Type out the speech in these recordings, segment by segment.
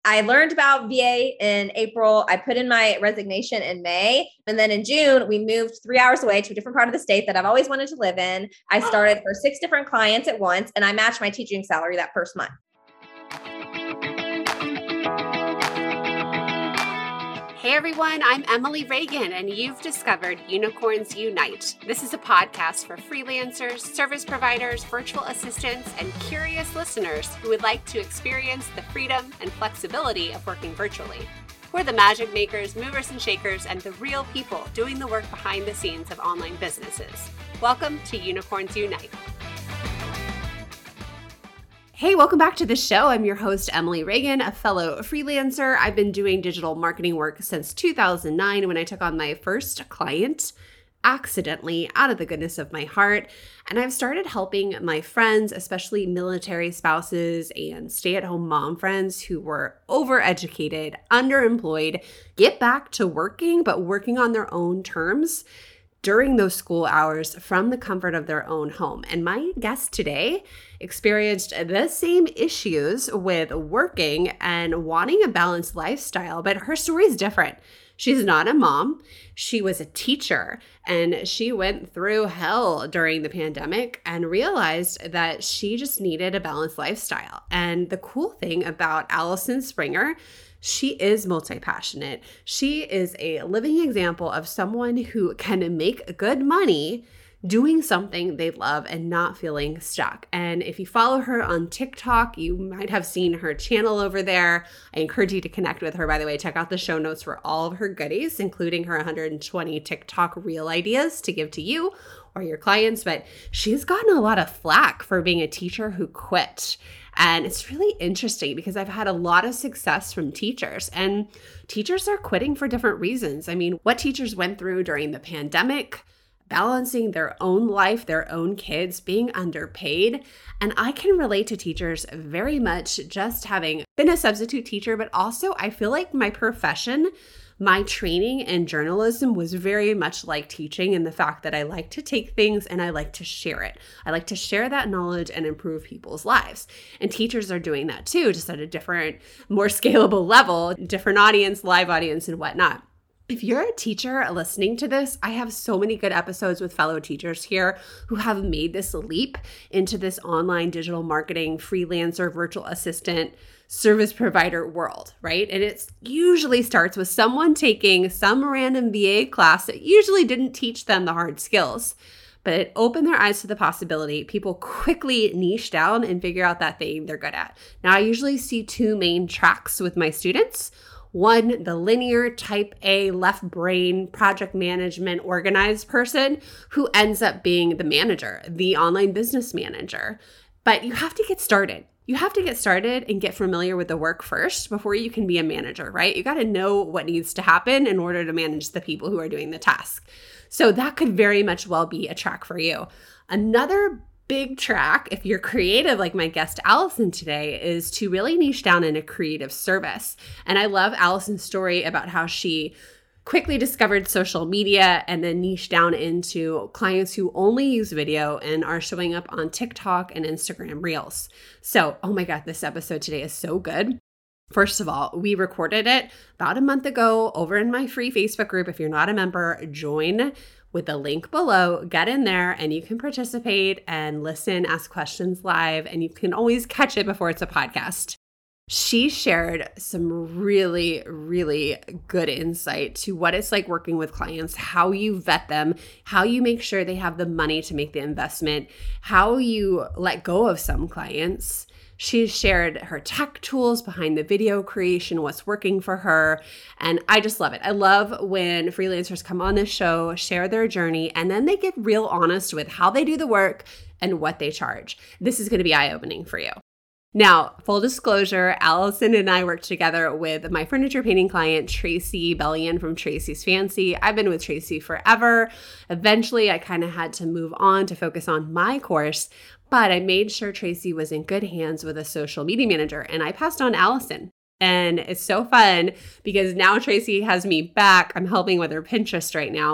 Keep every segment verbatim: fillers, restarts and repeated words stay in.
I learned about V A in April. I put in my resignation in May. And then in June, we moved three hours away to a different part of the state that I've always wanted to live in. I started for six different clients at once, and I matched my teaching salary that first month. Hey everyone, I'm Emily Reagan, and you've discovered Unicorns Unite. This is a podcast for freelancers, service providers, virtual assistants, and curious listeners who would like to experience the freedom and flexibility of working virtually. We're the magic makers, movers and shakers, and the real people doing the work behind the scenes of online businesses. Welcome to Unicorns Unite. Hey, welcome back to the show. I'm your host, Emily Reagan, a fellow freelancer. I've been doing digital marketing work since two thousand nine when I took on my first client accidentally out of the goodness of my heart. And I've started helping my friends, especially military spouses and stay-at-home mom friends who were overeducated, underemployed, get back to working, but working on their own terms during those school hours from the comfort of their own home. And my guest today experienced the same issues with working and wanting a balanced lifestyle, but her story is different. She's not a mom. She was a teacher, and she went through hell during the pandemic and realized that she just needed a balanced lifestyle. And the cool thing about Allison Springer, she is multi-passionate. She is a living example of someone who can make good money doing something they love and not feeling stuck. And if you follow her on TikTok, you might have seen her channel over there. I encourage you to connect with her. By the way, check out the show notes for all of her goodies, including her one hundred twenty TikTok reel ideas to give to you or your clients. But she's gotten a lot of flack for being a teacher who quit. And it's really interesting because I've had a lot of success from teachers, and teachers are quitting for different reasons. I mean, what teachers went through during the pandemic, balancing their own life, their own kids, being underpaid. And I can relate to teachers very much, just having been a substitute teacher, but also I feel like my profession, my training in journalism was very much like teaching, in the fact that I like to take things and I like to share it. I like to share that knowledge and improve people's lives. And teachers are doing that too, just at a different, more scalable level, different audience, live audience, and whatnot. If you're a teacher listening to this, I have so many good episodes with fellow teachers here who have made this leap into this online digital marketing, freelancer, virtual assistant, service provider world, right? And it usually starts with someone taking some random V A class that usually didn't teach them the hard skills, but it opened their eyes to the possibility. People quickly niche down and figure out that thing they're good at. Now, I usually see two main tracks with my students. One, the linear type A left brain project management organized person who ends up being the manager, the online business manager. But you have to get started. You have to get started and get familiar with the work first before you can be a manager, right? You got to know what needs to happen in order to manage the people who are doing the task. So that could very much well be a track for you. Another big track, if you're creative like my guest Allison today, is to really niche down in a creative service. And I love Allison's story about how she quickly discovered social media and then niche down into clients who only use video and are showing up on TikTok and Instagram Reels. So, oh my God, this episode today is so good. First of all, we recorded it about a month ago over in my free Facebook group. If you're not a member, join with the link below. Get in there and you can participate and listen, ask questions live, and you can always catch it before it's a podcast. She shared some really, really good insight to what it's like working with clients, how you vet them, how you make sure they have the money to make the investment, how you let go of some clients. She shared her tech tools behind the video creation, what's working for her. And I just love it. I love when freelancers come on this show, share their journey, and then they get real honest with how they do the work and what they charge. This is going to be eye-opening for you. Now, full disclosure, Allison and I worked together with my furniture painting client, Tracy Bellion from Tracy's Fancy. I've been with Tracy forever. Eventually, I kind of had to move on to focus on my course, but I made sure Tracy was in good hands with a social media manager, and I passed on Allison. And it's so fun because now Tracy has me back. I'm helping with her Pinterest right now.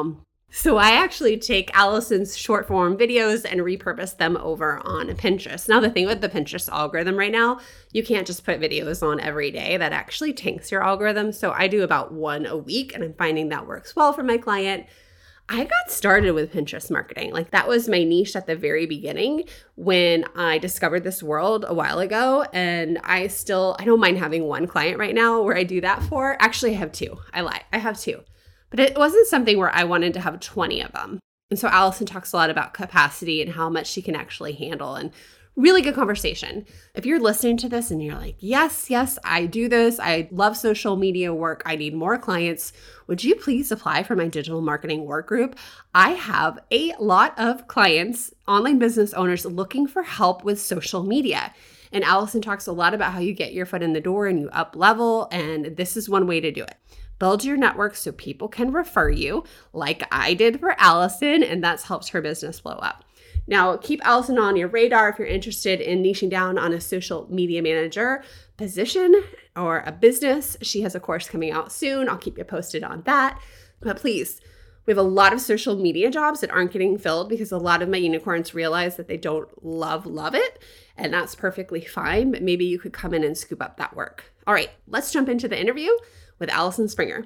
So I actually take Allison's short form videos and repurpose them over on Pinterest. Now, the thing with the Pinterest algorithm right now, you can't just put videos on every day. That actually tanks your algorithm. So I do about one a week, and I'm finding that works well for my client. I got started with Pinterest marketing. Like, that was my niche at the very beginning when I discovered this world a while ago. And I still, I don't mind having one client right now where I do that for. Actually, I have two. I lie. I have two. But it wasn't something where I wanted to have twenty of them. And so Allison talks a lot about capacity and how much she can actually handle, and really good conversation. If you're listening to this and you're like, yes, yes, I do this. I love social media work. I need more clients. Would you please apply for my digital marketing work group? I have a lot of clients, online business owners looking for help with social media. And Allison talks a lot about how you get your foot in the door and you up level. And this is one way to do it. Build your network so people can refer you, like I did for Allison, and that's helped her business blow up. Now, keep Allison on your radar if you're interested in niching down on a social media manager position or a business. She has a course coming out soon. I'll keep you posted on that. But please, we have a lot of social media jobs that aren't getting filled because a lot of my unicorns realize that they don't love, love it. And that's perfectly fine, but maybe you could come in and scoop up that work. All right, let's jump into the interview with Allison Springer.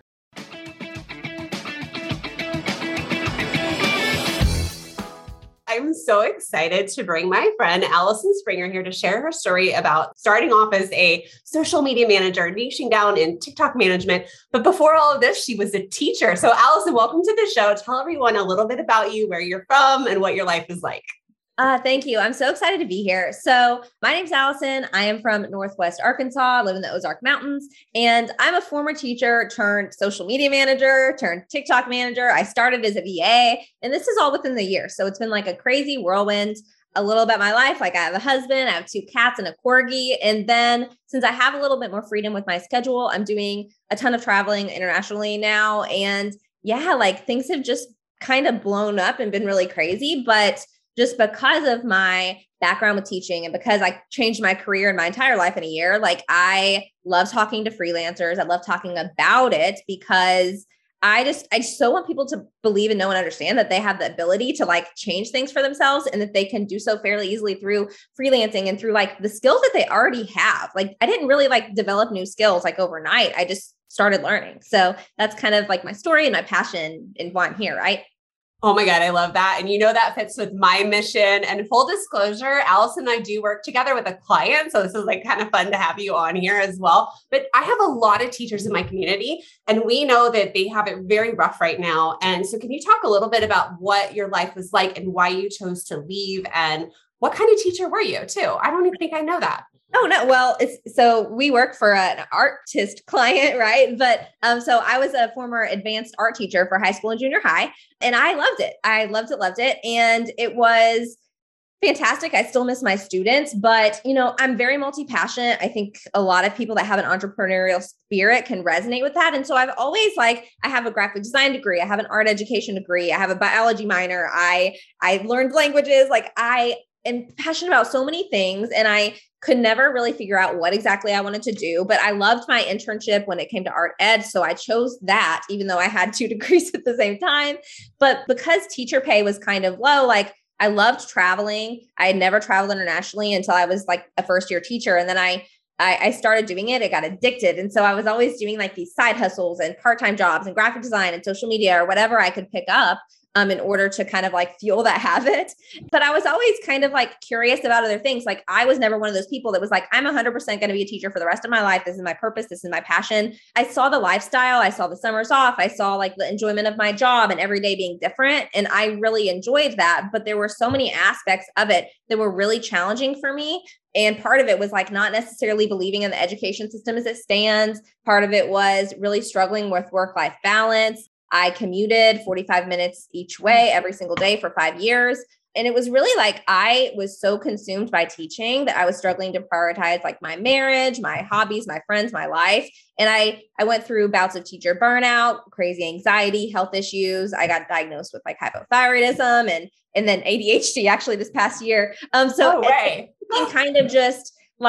I'm so excited to bring my friend Allison Springer here to share her story about starting off as a social media manager, niching down in TikTok management. But before all of this, she was a teacher. So Allison, welcome to the show. Tell everyone a little bit about you, where you're from, and what your life is like. Uh, thank you. I'm so excited to be here. So my name's Allison. I am from Northwest Arkansas. I live in the Ozark Mountains, and I'm a former teacher turned social media manager, turned TikTok manager. I started as a V A, and this is all within the year. So it's been like a crazy whirlwind. A little about my life. Like, I have a husband, I have two cats and a corgi. And then since I have a little bit more freedom with my schedule, I'm doing a ton of traveling internationally now. And yeah, like things have just kind of blown up and been really crazy. But just because of my background with teaching and because I changed my career and my entire life in a year, like I love talking to freelancers. I love talking about it because I just, I so want people to believe and know and understand that they have the ability to like change things for themselves and that they can do so fairly easily through freelancing and through like the skills that they already have. Like, I didn't really like develop new skills like overnight. I just started learning. So that's kind of like my story and my passion and why I'm here, right? Oh my God, I love that. And you know, that fits with my mission. And full disclosure, Allison and I do work together with a client. So this is like kind of fun to have you on here as well. But I have a lot of teachers in my community, and we know that they have it very rough right now. And so can you talk a little bit about what your life was like and why you chose to leave, and what kind of teacher were you too? I don't even think I know that. Oh, no. Well, it's so we work for an artist client, right? But um, so I was a former advanced art teacher for high school and junior high, and I loved it. I loved it, loved it. And it was fantastic. I still miss my students, but you know, I'm very multi-passionate. I think a lot of people that have an entrepreneurial spirit can resonate with that. And so I've always like, I have a graphic design degree. I have an art education degree. I have a biology minor. I, I learned languages. Like, I am passionate about so many things, and I could never really figure out what exactly I wanted to do, but I loved my internship when it came to art ed. So I chose that, even though I had two degrees at the same time. But because teacher pay was kind of low, like I loved traveling. I had never traveled internationally until I was like a first year teacher. And then I, I, I started doing it. It got addicted. And so I was always doing like these side hustles and part-time jobs and graphic design and social media or whatever I could pick up um, in order to kind of like fuel that habit. But I was always kind of like curious about other things. Like, I was never one of those people that was like, I'm one hundred percent going to be a teacher for the rest of my life. This is my purpose. This is my passion. I saw the lifestyle. I saw the summers off. I saw like the enjoyment of my job and every day being different. And I really enjoyed that. But there were so many aspects of it that were really challenging for me. And part of it was like not necessarily believing in the education system as it stands. Part of it was really struggling with work-life balance. I commuted forty-five minutes each way every single day for five years. And it was really like, I was so consumed by teaching that I was struggling to prioritize like my marriage, my hobbies, my friends, my life. And I, I went through bouts of teacher burnout, crazy anxiety, health issues. I got diagnosed with like hypothyroidism and, and then A D H D actually this past year. Um, so no way. and kind of just like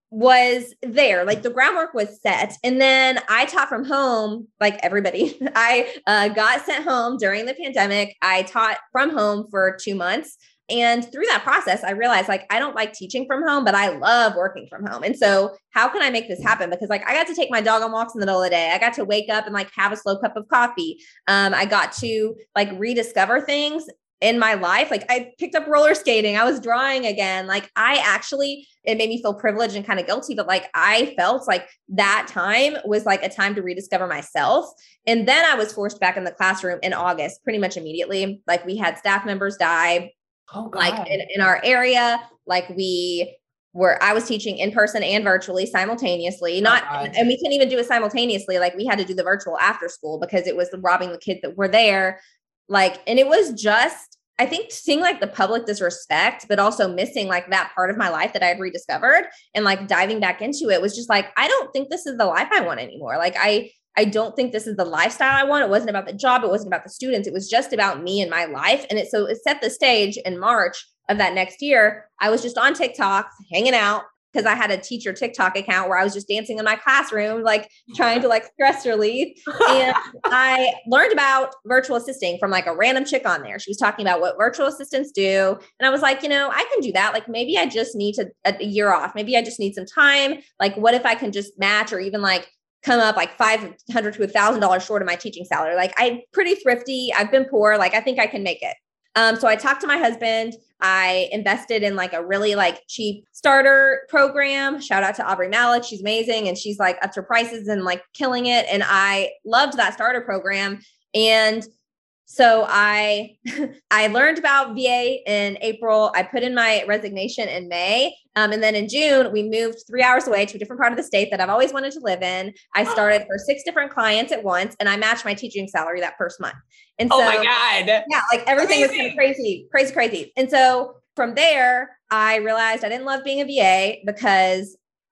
was there, like the groundwork was set. And then I taught from home, like everybody. I uh, got sent home during the pandemic. I taught from home for two months. And through that process, I realized like, I don't like teaching from home, but I love working from home. And so how can I make this happen? Because like, I got to take my dog on walks in the middle of the day. I got to wake up and like have a slow cup of coffee. Um, I got to like rediscover things in my life. Like I picked up roller skating. I was drawing again. Like I actually, it made me feel privileged and kind of guilty, but like I felt like that time was like a time to rediscover myself. And then I was forced back in the classroom in August, pretty much immediately. Like we had staff members die, oh, God. like in, in our area, like we were, I was teaching in person and virtually simultaneously, not, oh, and we couldn't even do it simultaneously. Like we had to do the virtual after school because it was robbing the kids that were there. Like, and it was just, I think seeing like the public disrespect, but also missing like that part of my life that I had rediscovered and like diving back into it was just like, I don't think this is the life I want anymore. Like, I, I don't think this is the lifestyle I want. It wasn't about the job. It wasn't about the students. It was just about me and my life. And it, so it set the stage in March of that next year. I was just on TikTok hanging out, because I had a teacher TikTok account where I was just dancing in my classroom, like trying to like stress relief. And I learned about virtual assisting from like a random chick on there. She was talking about what virtual assistants do. And I was like, you know, I can do that. Like maybe I just need to a year off. Maybe I just need some time. Like what if I can just match or even like come up like five hundred to a thousand dollars short of my teaching salary? Like I'm pretty thrifty. I've been poor. Like I think I can make it. Um, so I talked to my husband. I invested in like a really like cheap starter program. Shout out to Aubrey Malik. She's amazing. And she's like upped her prices and like killing it. And I loved that starter program. And so I, I learned about V A in April. I put in my resignation in May. Um, and then in June, we moved three hours away to a different part of the state that I've always wanted to live in. I started for six different clients at once, and I matched my teaching salary that first month. And so, oh my God. Yeah, like everything Amazing. was kind of crazy, crazy, crazy. And so from there, I realized I didn't love being a V A because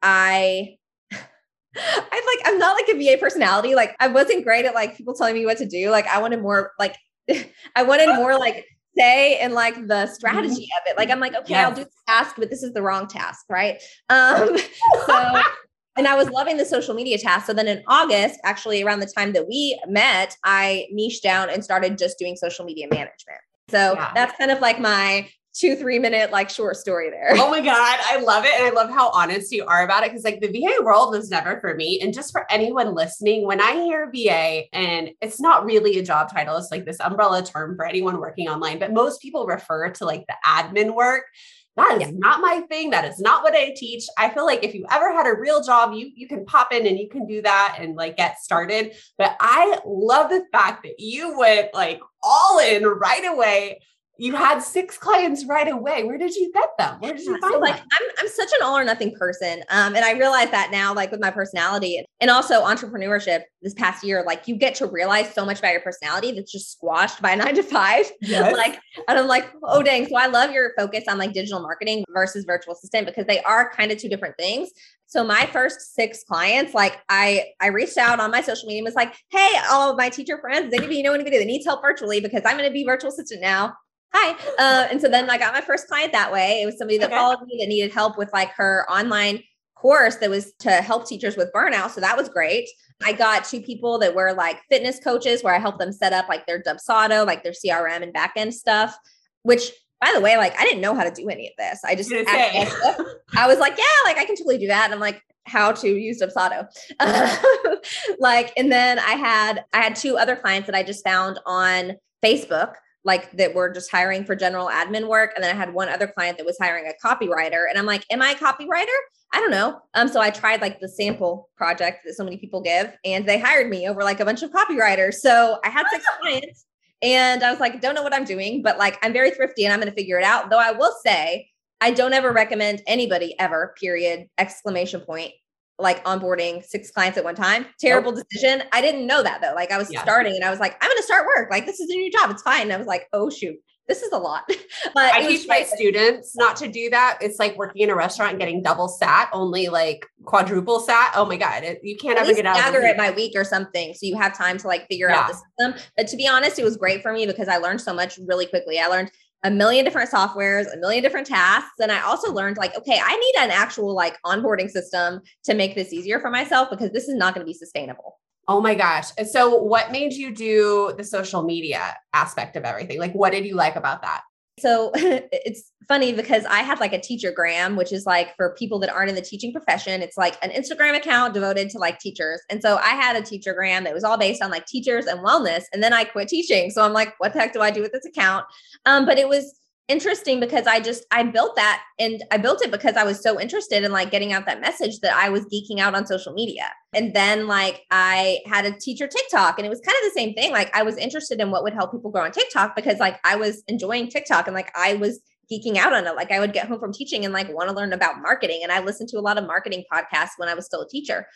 I, I like, I'm not like a V A personality. Like I wasn't great at like people telling me what to do. Like I wanted more like, I wanted more like say and like the strategy of it. Like, I'm like, okay, yes. I'll do the task, but this is the wrong task. Right. Um, so, and I was loving the social media task. So then in August, actually around the time that we met, I niched down and started just doing social media management. So yeah. That's kind of like my two, three minute like short story there. Oh my God. I love it. And I love how honest you are about it. Cause like the V A world was never for me. And just for anyone listening, when I hear V A, and it's not really a job title, it's like this umbrella term for anyone working online, but most people refer to like the admin work. That is yeah. not my thing. That is not what I teach. I feel like if you ever had a real job, you, you can pop in and you can do that and like get started. But I love the fact that you went like all in right away. You had six clients right away. Where did you get them? Where did you find so, like, them? I'm, I'm such an all or nothing person. Um, and I realize that now, like with my personality and also entrepreneurship this past year, like you get to realize so much about your personality that's just squashed by nine to five. Yes. Like, and I'm like, oh dang. So I love your focus on like digital marketing versus virtual assistant because they are kind of two different things. So my first six clients, like I, I reached out on my social media and was like, hey, all of my teacher friends, does anybody know anybody that needs help virtually? Because I'm going to be virtual assistant now. Hi. Uh, and so then I got my first client that way. It was somebody that okay. followed me that needed help with like her online course that was to help teachers with burnout. So that was great. I got two people that were like fitness coaches where I helped them set up like their Dubsado, like their C R M and backend stuff, which by the way, like I didn't know how to do any of this. I just, I was like, yeah, like I can totally do that. And I'm like, how to use Dubsado. Like, and then I had, I had two other clients that I just found on Facebook, like that were just hiring for general admin work. And then I had one other client that was hiring a copywriter. And I'm like, am I a copywriter? I don't know. Um, so I tried like the sample project that so many people give, and they hired me over like a bunch of copywriters. So I had six clients and I was like, don't know what I'm doing, but like, I'm very thrifty and I'm going to figure it out. Though I will say, I don't ever recommend anybody ever, period, exclamation point, like onboarding six clients at one time. Terrible nope. decision. I didn't know that though. Like I was yeah. starting and I was like, I'm going to start work. Like this is a new job. It's fine. And I was like, oh shoot, this is a lot. But I teach my students not to do that. It's like working in a restaurant and getting double sat, only like quadruple sat. Oh my God. It, you can't at ever get out of it by week or something. So you have time to like figure yeah. out the system. But to be honest, it was great for me because I learned so much really quickly. I learned a million different softwares, a million different tasks. And I also learned like, okay, I need an actual like onboarding system to make this easier for myself because this is not going to be sustainable. Oh my gosh. So what made you do the social media aspect of everything? Like, what did you like about that? So it's funny because I had like a teachergram, which is like for people that aren't in the teaching profession, it's like an Instagram account devoted to like teachers. And so I had a teachergram that was all based on like teachers and wellness. And then I quit teaching. So I'm like, what the heck do I do with this account? Um, but it was interesting because I just, I built that and I built it because I was so interested in like getting out that message that I was geeking out on social media. And then like I had a teacher TikTok and it was kind of the same thing. Like I was interested in what would help people grow on TikTok because like I was enjoying TikTok and like I was geeking out on it. Like I would get home from teaching and like want to learn about marketing. And I listened to a lot of marketing podcasts when I was still a teacher.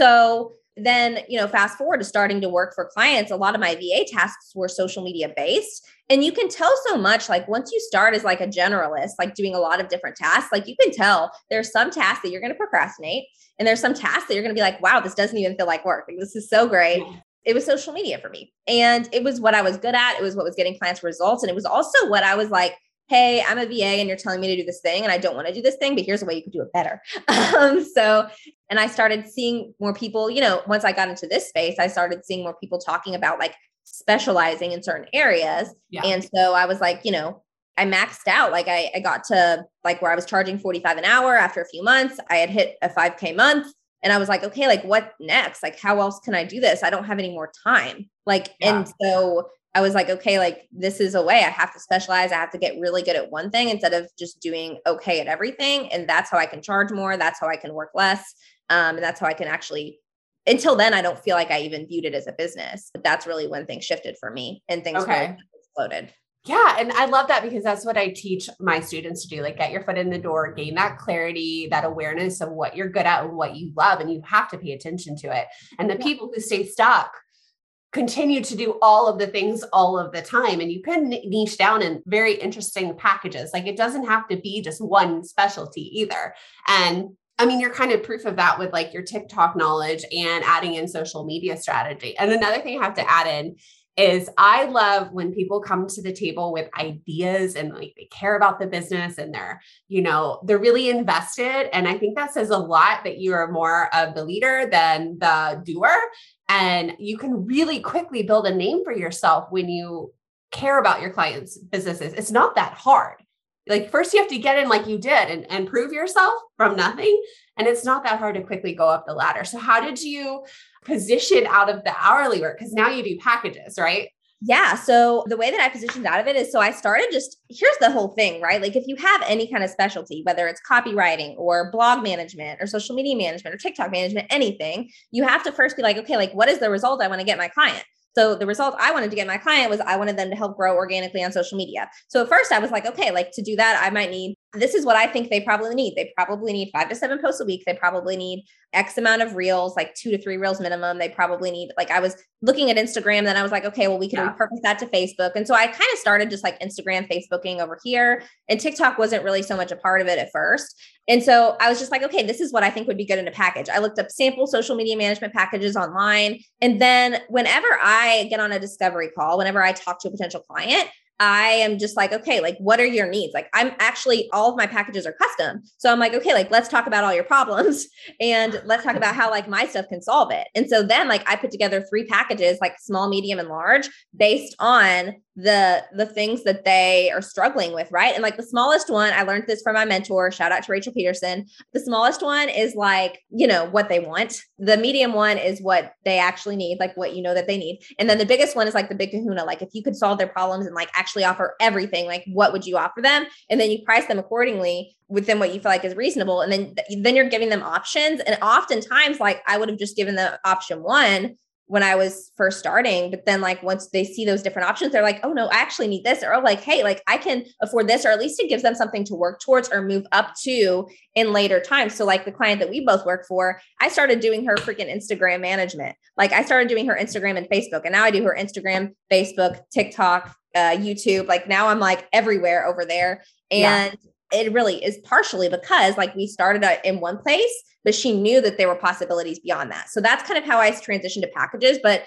So then, you know, fast forward to starting to work for clients, a lot of my V A tasks were social media based. And you can tell so much, like once you start as like a generalist, like doing a lot of different tasks, like you can tell there's some tasks that you're going to procrastinate. And there's some tasks that you're going to be like, wow, this doesn't even feel like work. Like, this is so great. It was social media for me. And it was what I was good at. It was what was getting clients results. And it was also what I was like, hey, I'm a V A and you're telling me to do this thing and I don't want to do this thing, but here's a way you could do it better. Um, so, and I started seeing more people, you know, once I got into this space, I started seeing more people talking about like specializing in certain areas. Yeah. And so I was like, you know, I maxed out. Like I, I got to like where I was charging forty-five an hour after a few months. I had hit a five K month and I was like, okay, like what next? Like, how else can I do this? I don't have any more time. Like, yeah. And so I was like, okay, like this is a way I have to specialize. I have to get really good at one thing instead of just doing okay at everything. And that's how I can charge more. That's how I can work less. Um, and that's how I can actually, until then, I don't feel like I even viewed it as a business, but that's really when things shifted for me and things okay. really exploded. Yeah. And I love that because that's what I teach my students to do. Like get your foot in the door, gain that clarity, that awareness of what you're good at and what you love. And you have to pay attention to it. And the yeah. people who stay stuck continue to do all of the things all of the time. And you can niche down in very interesting packages. Like it doesn't have to be just one specialty either. And I mean, you're kind of proof of that with like your TikTok knowledge and adding in social media strategy. And another thing I have to add in is I love when people come to the table with ideas and like they care about the business and they're, you know, they're really invested. And I think that says a lot that you are more of the leader than the doer. And you can really quickly build a name for yourself when you care about your clients' businesses. It's not that hard. Like first you have to get in like you did and, and prove yourself from nothing. And it's not that hard to quickly go up the ladder. So how did you position out of the hourly work? Because now you do packages, right? Yeah. So the way that I positioned out of it is, so I started just, here's the whole thing, right? Like if you have any kind of specialty, whether it's copywriting or blog management or social media management or TikTok management, anything, you have to first be like, okay, like what is the result I want to get my client? So the result I wanted to get my client was I wanted them to help grow organically on social media. So at first I was like, okay, like to do that, I might need, this is what I think they probably need. They probably need five to seven posts a week. They probably need X amount of reels, like two to three reels minimum. They probably need, like I was looking at Instagram, then I was like, okay, well, we can yeah. repurpose that to Facebook. And so I kind of started just like Instagram, Facebooking over here, and TikTok wasn't really so much a part of it at first. And so I was just like, okay, this is what I think would be good in a package. I looked up sample social media management packages online. And then whenever I get on a discovery call, whenever I talk to a potential client, I am just like, okay, like, what are your needs? Like, I'm actually, all of my packages are custom. So I'm like, okay, like, let's talk about all your problems and let's talk about how like my stuff can solve it. And so then like I put together three packages, like small, medium, and large, based on the, the things that they are struggling with. Right. And like the smallest one, I learned this from my mentor, shout out to Rachel Peterson. The smallest one is like, you know, what they want. The medium one is what they actually need, like what you know that they need. And then the biggest one is like the big kahuna. Like if you could solve their problems and like actually offer everything, like what would you offer them? And then you price them accordingly within what you feel like is reasonable. And then, then you're giving them options. And oftentimes, like I would have just given them option one when I was first starting, but then like, once they see those different options, they're like, oh no, I actually need this. Or like, hey, like I can afford this, or at least it gives them something to work towards or move up to in later times. So like the client that we both work for, I started doing her freaking Instagram management. Like I started doing her Instagram and Facebook, and now I do her Instagram, Facebook, TikTok, uh, YouTube. Like now I'm like everywhere over there. And yeah. it really is partially because like we started in one place, but she knew that there were possibilities beyond that. So that's kind of how I transitioned to packages. But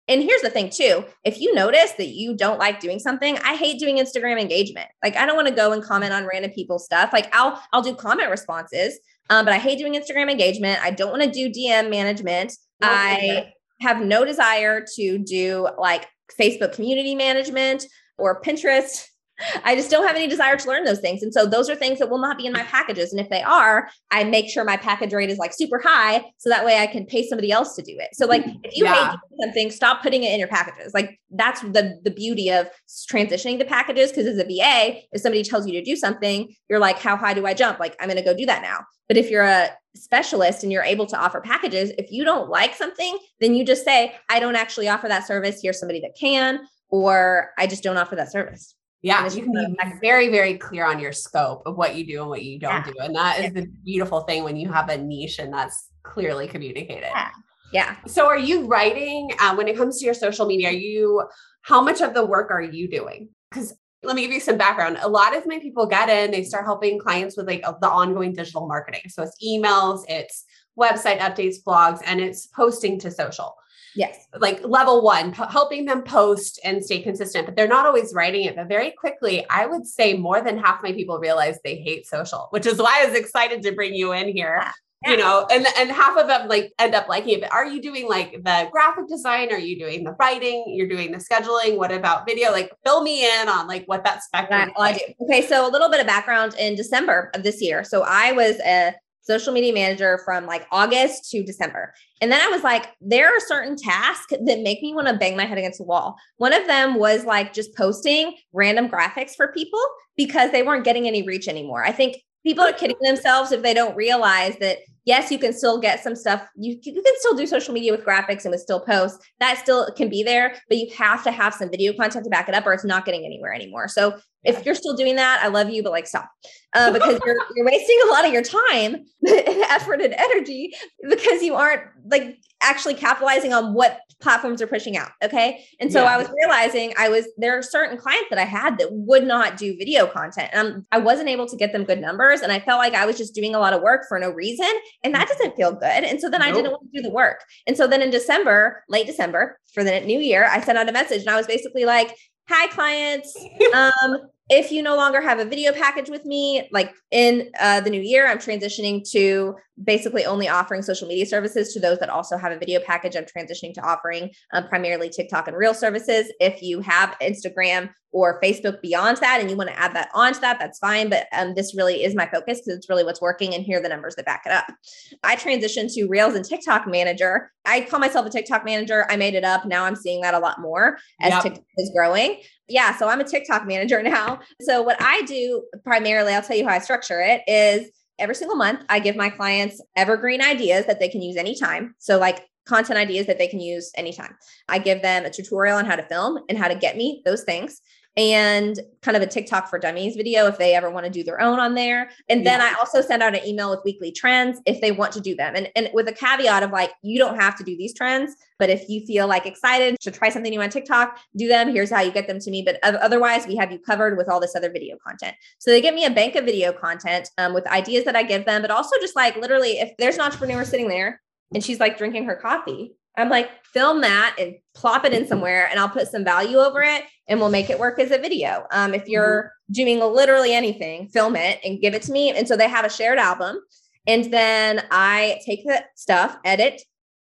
And here's the thing too, if you notice that you don't like doing something, I hate doing Instagram engagement. Like I don't want to go and comment on random people's stuff. Like I'll, I'll do comment responses, um, but I hate doing Instagram engagement. I don't want to do D M management. Okay. I have no desire to do like Facebook community management or Pinterest. I just don't have any desire to learn those things. And so those are things that will not be in my packages. And if they are, I make sure my package rate is like super high. So that way I can pay somebody else to do it. So like if you yeah. hate something, stop putting it in your packages. Like that's the, the beauty of transitioning to packages. Cause as a V A, if somebody tells you to do something, you're like, how high do I jump? Like, I'm going to go do that now. But if you're a specialist and you're able to offer packages, if you don't like something, then you just say, I don't actually offer that service. Here's somebody that can, or I just don't offer that service. Yeah, you can be very, very clear on your scope of what you do and what you don't yeah. do. And that is yeah. the beautiful thing when you have a niche and that's clearly communicated. Yeah. yeah. So are you writing, uh, when it comes to your social media, are you, how much of the work are you doing? Because let me give you some background. A lot of my people get in, they start helping clients with like the ongoing digital marketing. So it's emails, it's website updates, blogs, and it's posting to social. Yes. Like level one, p- helping them post and stay consistent, but they're not always writing it. But very quickly, I would say more than half my people realize they hate social, which is why I was excited to bring you in here. Yeah. Yeah. You know, and, and half of them like end up liking it. But are you doing like the graphic design? Are you doing the writing? You're doing the scheduling? What about video? Like fill me in on like what that spectrum is. I do. Okay. So a little bit of background in December of this year. So I was a social media manager from like August to December. And then I was like, there are certain tasks that make me want to bang my head against the wall. One of them was like just posting random graphics for people because they weren't getting any reach anymore. I think people are kidding themselves if they don't realize that, yes, you can still get some stuff. You, you can still do social media with graphics and with still posts. That still can be there, but you have to have some video content to back it up or it's not getting anywhere anymore. So if you're still doing that, I love you, but like stop uh, because you're you're wasting a lot of your time, and effort, and energy because you aren't like actually capitalizing on what platforms are pushing out. Okay. And so yeah. I was realizing I was, there are certain clients that I had that would not do video content. And I'm, I wasn't able to get them good numbers. And I felt like I was just doing a lot of work for no reason. And that doesn't feel good. And so then nope. I didn't want to do the work. And so then in December, late December for the new year, I sent out a message and I was basically like, hi clients. Um, If you no longer have a video package with me, like in uh, the new year, I'm transitioning to basically only offering social media services to those that also have a video package. I'm transitioning to offering um, primarily TikTok and Reel services. If you have Instagram or Facebook beyond that and you want to add that onto that, that's fine. But um, this really is my focus because it's really what's working and here are the numbers that back it up. I transitioned to Reels and TikTok manager. I call myself a TikTok manager. I made it up. Now I'm seeing that a lot more as yep. TikTok is growing. Yeah. So I'm a TikTok manager now. So what I do primarily, I'll tell you how I structure it is every single month, I give my clients evergreen ideas that they can use anytime. So like content ideas that they can use anytime. I give them a tutorial on how to film and how to get me those things and kind of a TikTok for dummies video if they ever want to do their own on there. And then yeah. I also send out an email with weekly trends if they want to do them. And, and with a caveat of like, you don't have to do these trends, but if you feel like excited to try something new on TikTok, do them. Here's how you get them to me. But otherwise we have you covered with all this other video content. So they get me a bank of video content um, with ideas that I give them, but also just like literally if there's an entrepreneur sitting there and she's like drinking her coffee, I'm like, film that and plop it in somewhere and I'll put some value over it and we'll make it work as a video. Um, if you're doing literally anything, film it and give it to me. And so they have a shared album. And then I take the stuff, edit,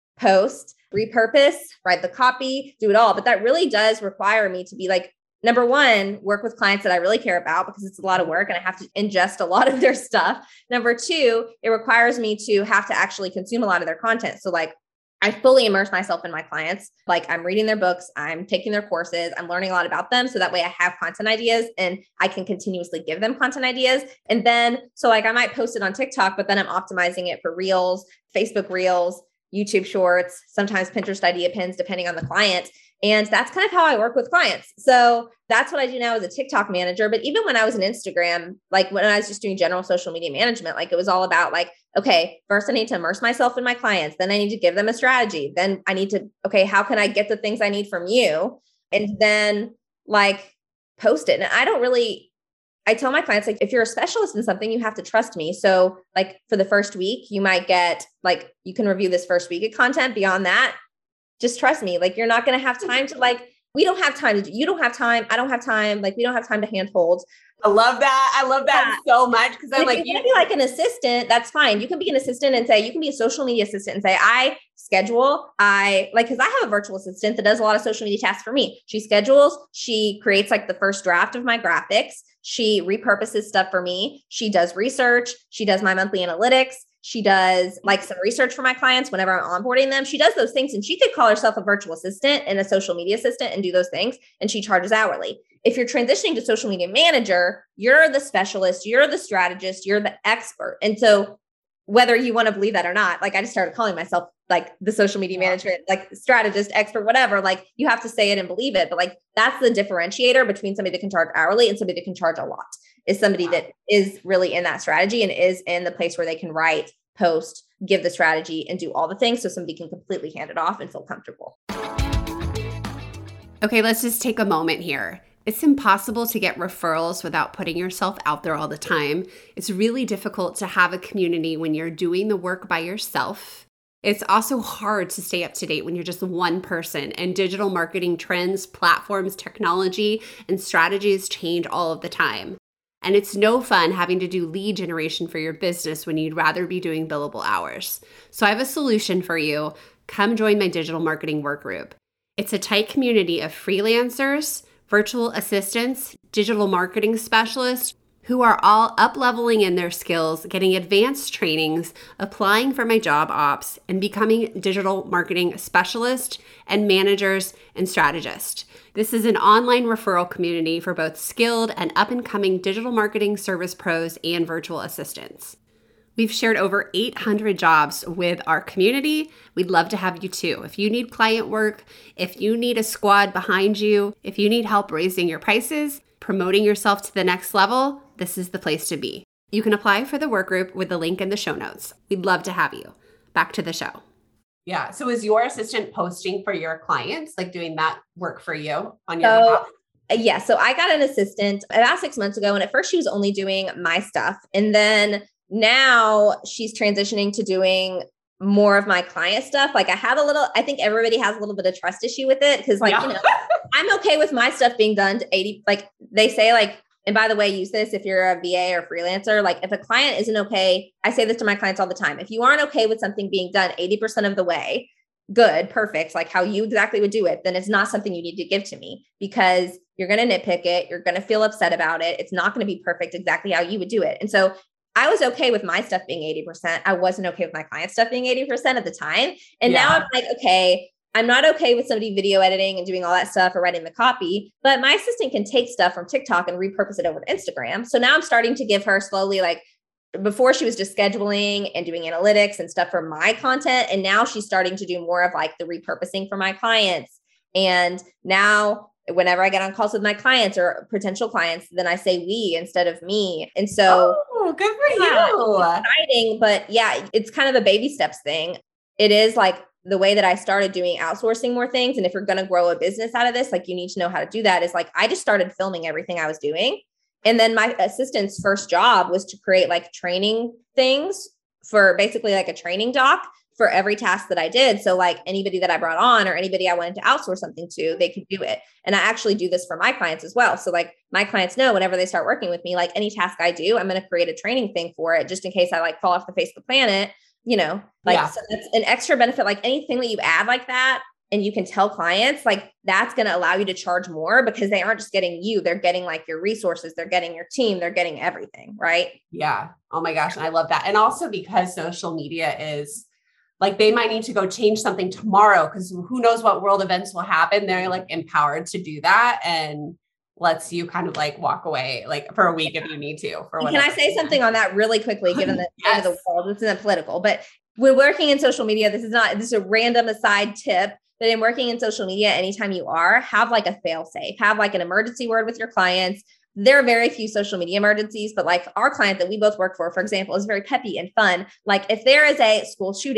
post, repurpose, write the copy, do it all. But that really does require me to be like, number one, work with clients that I really care about because it's a lot of work and I have to ingest a lot of their stuff. Number two, it requires me to have to actually consume a lot of their content. So like, I fully immerse myself in my clients. Like I'm reading their books, I'm taking their courses, I'm learning a lot about them. So that way I have content ideas and I can continuously give them content ideas. And then, so like I might post it on TikTok, but then I'm optimizing it for Reels, Facebook Reels, YouTube Shorts, sometimes Pinterest idea pins, depending on the client. And that's kind of how I work with clients. So that's what I do now as a TikTok manager. But even when I was in Instagram, like when I was just doing general social media management, like it was all about like, okay, first I need to immerse myself in my clients. Then I need to give them a strategy. Then I need to, okay, how can I get the things I need from you? And then like post it. And I don't really, I tell my clients, like, if you're a specialist in something, you have to trust me. So like for the first week, you might get like, you can review this first week of content. Beyond that, just trust me. Like, you're not going to have time to like, we don't have time to do, you don't have time. I don't have time. Like, we don't have time to handhold. I love that. I love that yeah. so much. Cause I'm if like, you're gonna be like an assistant, that's fine. You can be an assistant and say, you can be a social media assistant and say, I schedule, I like, cause I have a virtual assistant that does a lot of social media tasks for me. She schedules, she creates like the first draft of my graphics. She repurposes stuff for me. She does research. She does my monthly analytics. She does like some research for my clients whenever I'm onboarding them. She does those things, and she could call herself a virtual assistant and a social media assistant and do those things. And she charges hourly. If you're transitioning to social media manager, you're the specialist, you're the strategist, you're the expert. And so whether you want to believe that or not, like I just started calling myself like the social media yeah. management, like strategist, expert, whatever, like you have to say it and believe it. But like, that's the differentiator between somebody that can charge hourly and somebody that can charge a lot, is somebody that is really in that strategy and is in the place where they can write, post, give the strategy, and do all the things so somebody can completely hand it off and feel comfortable. Okay, let's just take a moment here. It's impossible to get referrals without putting yourself out there all the time. It's really difficult to have a community when you're doing the work by yourself. It's also hard to stay up to date when you're just one person, and digital marketing trends, platforms, technology, and strategies change all of the time. And it's no fun having to do lead generation for your business when you'd rather be doing billable hours. So I have a solution for you. Come join my digital marketing work group. It's a tight community of freelancers, virtual assistants, digital marketing specialists who are all up-leveling in their skills, getting advanced trainings, applying for my job ops, and becoming digital marketing specialists and managers and strategists. This is an online referral community for both skilled and up-and-coming digital marketing service pros and virtual assistants. We've shared over eight hundred jobs with our community. We'd love to have you too. If you need client work, if you need a squad behind you, if you need help raising your prices, promoting yourself to the next level, this is the place to be. You can apply for the work group with the link in the show notes. We'd love to have you. Back to the show. Yeah. So is your assistant posting for your clients, like doing that work for you on your so, behalf? Yeah. So I got an assistant about six months ago, and at first she was only doing my stuff. And then now she's transitioning to doing more of my client stuff. Like I have a little, I think everybody has a little bit of trust issue with it. Cause like, yeah. you know, I'm okay with my stuff being done to eighty, like they say like, and by the way, use this if you're a V A or freelancer, like if a client isn't okay, I say this to my clients all the time. If you aren't okay with something being done eighty percent of the way, good, perfect, like how you exactly would do it, then it's not something you need to give to me, because you're going to nitpick it. You're going to feel upset about it. It's not going to be perfect exactly how you would do it. And so I was okay with my stuff being eighty percent. I wasn't okay with my client stuff being eighty percent at the time. And yeah. now I'm like, okay, I'm not okay with somebody video editing and doing all that stuff or writing the copy, but my assistant can take stuff from TikTok and repurpose it over to Instagram. So now I'm starting to give her slowly, like before she was just scheduling and doing analytics and stuff for my content. And now she's starting to do more of like the repurposing for my clients. And now whenever I get on calls with my clients or potential clients, then I say we instead of me. And so oh, good for yeah, you. It's exciting, but yeah, it's kind of a baby steps thing. It is like the way that I started doing outsourcing more things. And if you're going to grow a business out of this, like you need to know how to do that. Is like, I just started filming everything I was doing. And then my assistant's first job was to create like training things for basically like a training doc for every task that I did. So like anybody that I brought on or anybody I wanted to outsource something to, they could do it. And I actually do this for my clients as well. So like my clients know whenever they start working with me, like any task I do, I'm going to create a training thing for it just in case I like fall off the face of the planet, you know, like yeah. so that's an extra benefit. Like anything that you add like that, and you can tell clients like that's going to allow you to charge more because they aren't just getting you, they're getting like your resources, they're getting your team, they're getting everything. Right. Yeah. Oh my gosh. I love that. And also because social media is like, they might need to go change something tomorrow because who knows what world events will happen. They're like empowered to do that and lets you kind of like walk away like for a week if you need to. For Can I say something on that really quickly, given the yes. end of the world? This isn't political, but when working in social media, this is not, this is a random aside tip, but in working in social media, anytime you are, have like a fail safe, have like an emergency word with your clients. There are very few social media emergencies, but like our client that we both work for, for example, is very peppy and fun. Like if there is a school shooting,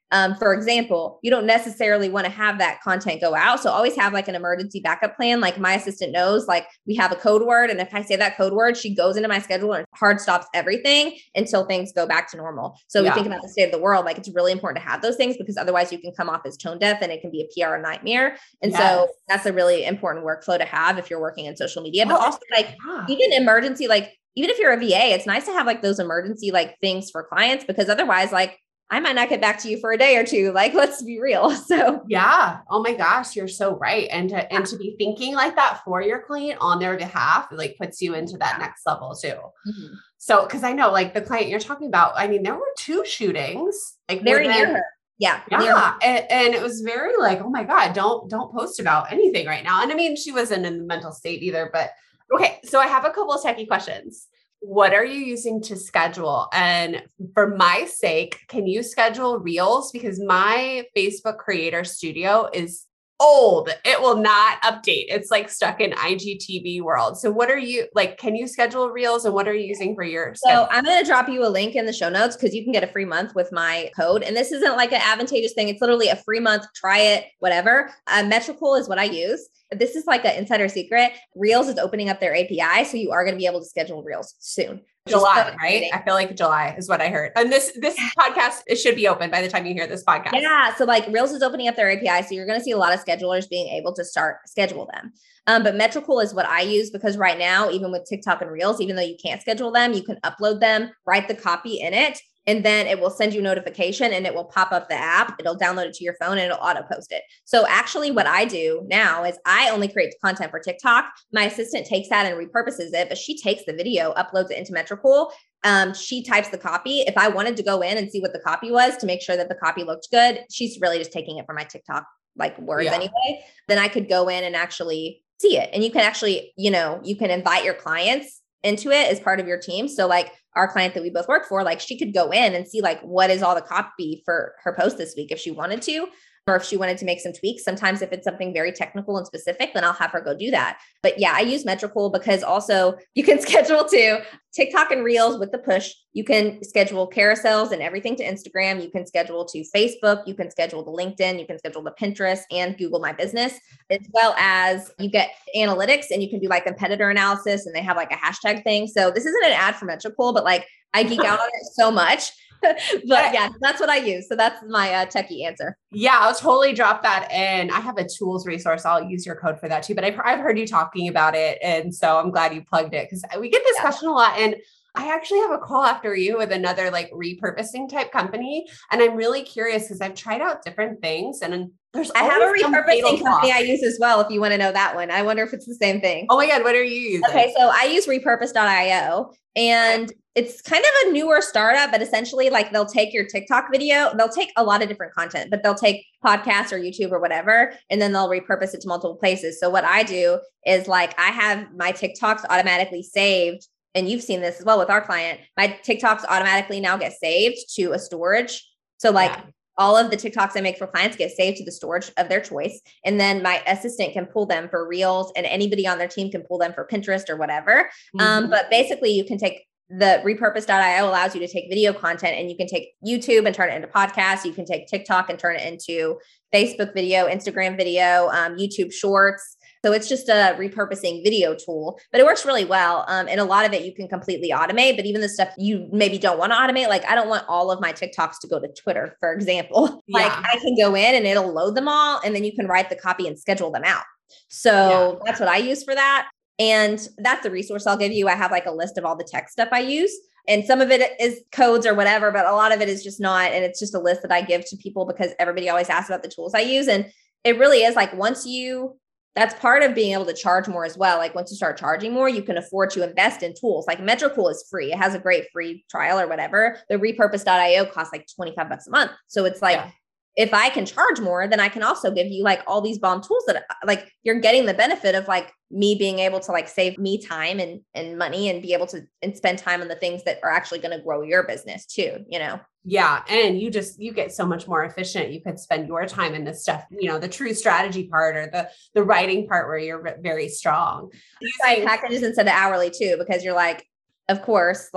Um, for example, you don't necessarily want to have that content go out. So always have like an emergency backup plan. Like my assistant knows, like we have a code word. And if I say that code word, she goes into my schedule and hard stops everything until things go back to normal. So yeah. we think about the state of the world. Like it's really important to have those things because otherwise you can come off as tone deaf and it can be a P R nightmare. And yes. so that's a really important workflow to have if you're working in social media, but oh, also like yeah. even emergency, like even if you're a V A, it's nice to have like those emergency like things for clients because otherwise like I might not get back to you for a day or two. Like, let's be real. So yeah. Oh my gosh, you're so right. And to, and to be thinking like that for your client on their behalf, like puts you into that next level too. Mm-hmm. So, cause I know like the client you're talking about, I mean, there were two shootings, like very near her. Yeah. Yeah. And, and it was very like, oh my God, don't, don't post about anything right now. And I mean, she wasn't in the mental state either, but okay. So I have a couple of techie questions. What are you using to schedule? And for my sake, can you schedule reels? Because my Facebook Creator Studio is old. It will not update. It's like stuck in I G T V world. So what are you like, can you schedule reels and what are you using for your schedule? So I'm going to drop you a link in the show notes because you can get a free month with my code. And this isn't like an advantageous thing. It's literally a free month, try it, whatever. Uh, Metricool is what I use. This is like an insider secret. Reels is opening up their A P I. So you are going to be able to schedule Reels soon. July, right? I feel like July is what I heard. And this, this podcast, it should be open by the time you hear this podcast. Yeah. So like Reels is opening up their A P I. So you're going to see a lot of schedulers being able to start schedule them. Um, but Metricool is what I use because right now, even with TikTok and Reels, even though you can't schedule them, you can upload them, write the copy in it, and then it will send you notification and it will pop up the app. It'll download it to your phone and it'll auto post it. So actually what I do now is I only create content for TikTok. My assistant takes that and repurposes it, but she takes the video, uploads it into Metricool. Um, she types the copy. If I wanted to go in and see what the copy was to make sure that the copy looked good, she's really just taking it from my TikTok like words yeah. anyway, then I could go in and actually see it. And you can actually, you know, you can invite your clients into it as part of your team. So like our client that we both work for, like she could go in and see like, what is all the copy for her post this week if she wanted to, or if she wanted to make some tweaks. Sometimes if it's something very technical and specific, then I'll have her go do that. But yeah, I use Metricool because also you can schedule to TikTok and Reels with the push. You can schedule carousels and everything to Instagram. You can schedule to Facebook. You can schedule to LinkedIn. You can schedule to Pinterest and Google My Business, as well as you get analytics and you can do like competitor analysis and they have like a hashtag thing. So this isn't an ad for Metricool, but like I geek out on it so much. But yeah, that's what I use. So that's my uh, techie answer. Yeah, I'll totally drop that in. I have a tools resource. I'll use your code for that too. But I've, I've heard you talking about it. And so I'm glad you plugged it because we get this yeah. question a lot. And I actually have a call after you with another like repurposing type company. And I'm really curious because I've tried out different things and there's I have a repurposing company I use as well. If you want to know that one, I wonder if it's the same thing. Oh my God. What are you using? Okay. So I use repurpose dot io and it's kind of a newer startup, but essentially like they'll take your TikTok video, they'll take a lot of different content, but they'll take podcasts or YouTube or whatever, and then they'll repurpose it to multiple places. So what I do is like, I have my TikToks automatically saved. And you've seen this as well with our client. My TikToks automatically now get saved to a storage. So like yeah. all of the TikToks I make for clients get saved to the storage of their choice. And then my assistant can pull them for Reels and anybody on their team can pull them for Pinterest or whatever. Mm-hmm. Um, but basically you can take the repurpose dot io allows you to take video content and you can take YouTube and turn it into podcasts. You can take TikTok and turn it into Facebook video, Instagram video, um, YouTube shorts. So it's just a repurposing video tool, but it works really well. Um, and a lot of it you can completely automate, but even the stuff you maybe don't want to automate, like I don't want all of my TikToks to go to Twitter, for example. Yeah. Like I can go in and it'll load them all and then you can write the copy and schedule them out. So yeah. that's what I use for that. And that's the resource I'll give you. I have like a list of all the tech stuff I use. And some of it is codes or whatever, but a lot of it is just not. And it's just a list that I give to people because everybody always asks about the tools I use. And it really is like once you that's part of being able to charge more as well. Like once you start charging more, you can afford to invest in tools. Like Metricool is free. It has a great free trial or whatever. The repurpose dot io costs like twenty-five bucks a month. So it's like, yeah. if I can charge more, then I can also give you like all these bomb tools that like you're getting the benefit of like me being able to like save me time and, and money and be able to and spend time on the things that are actually going to grow your business too, you know? Yeah. And you just, you get so much more efficient. You could spend your time in this stuff, you know, the true strategy part or the, the writing part where you're very strong. You say packages instead of hourly too, because you're like, of course, like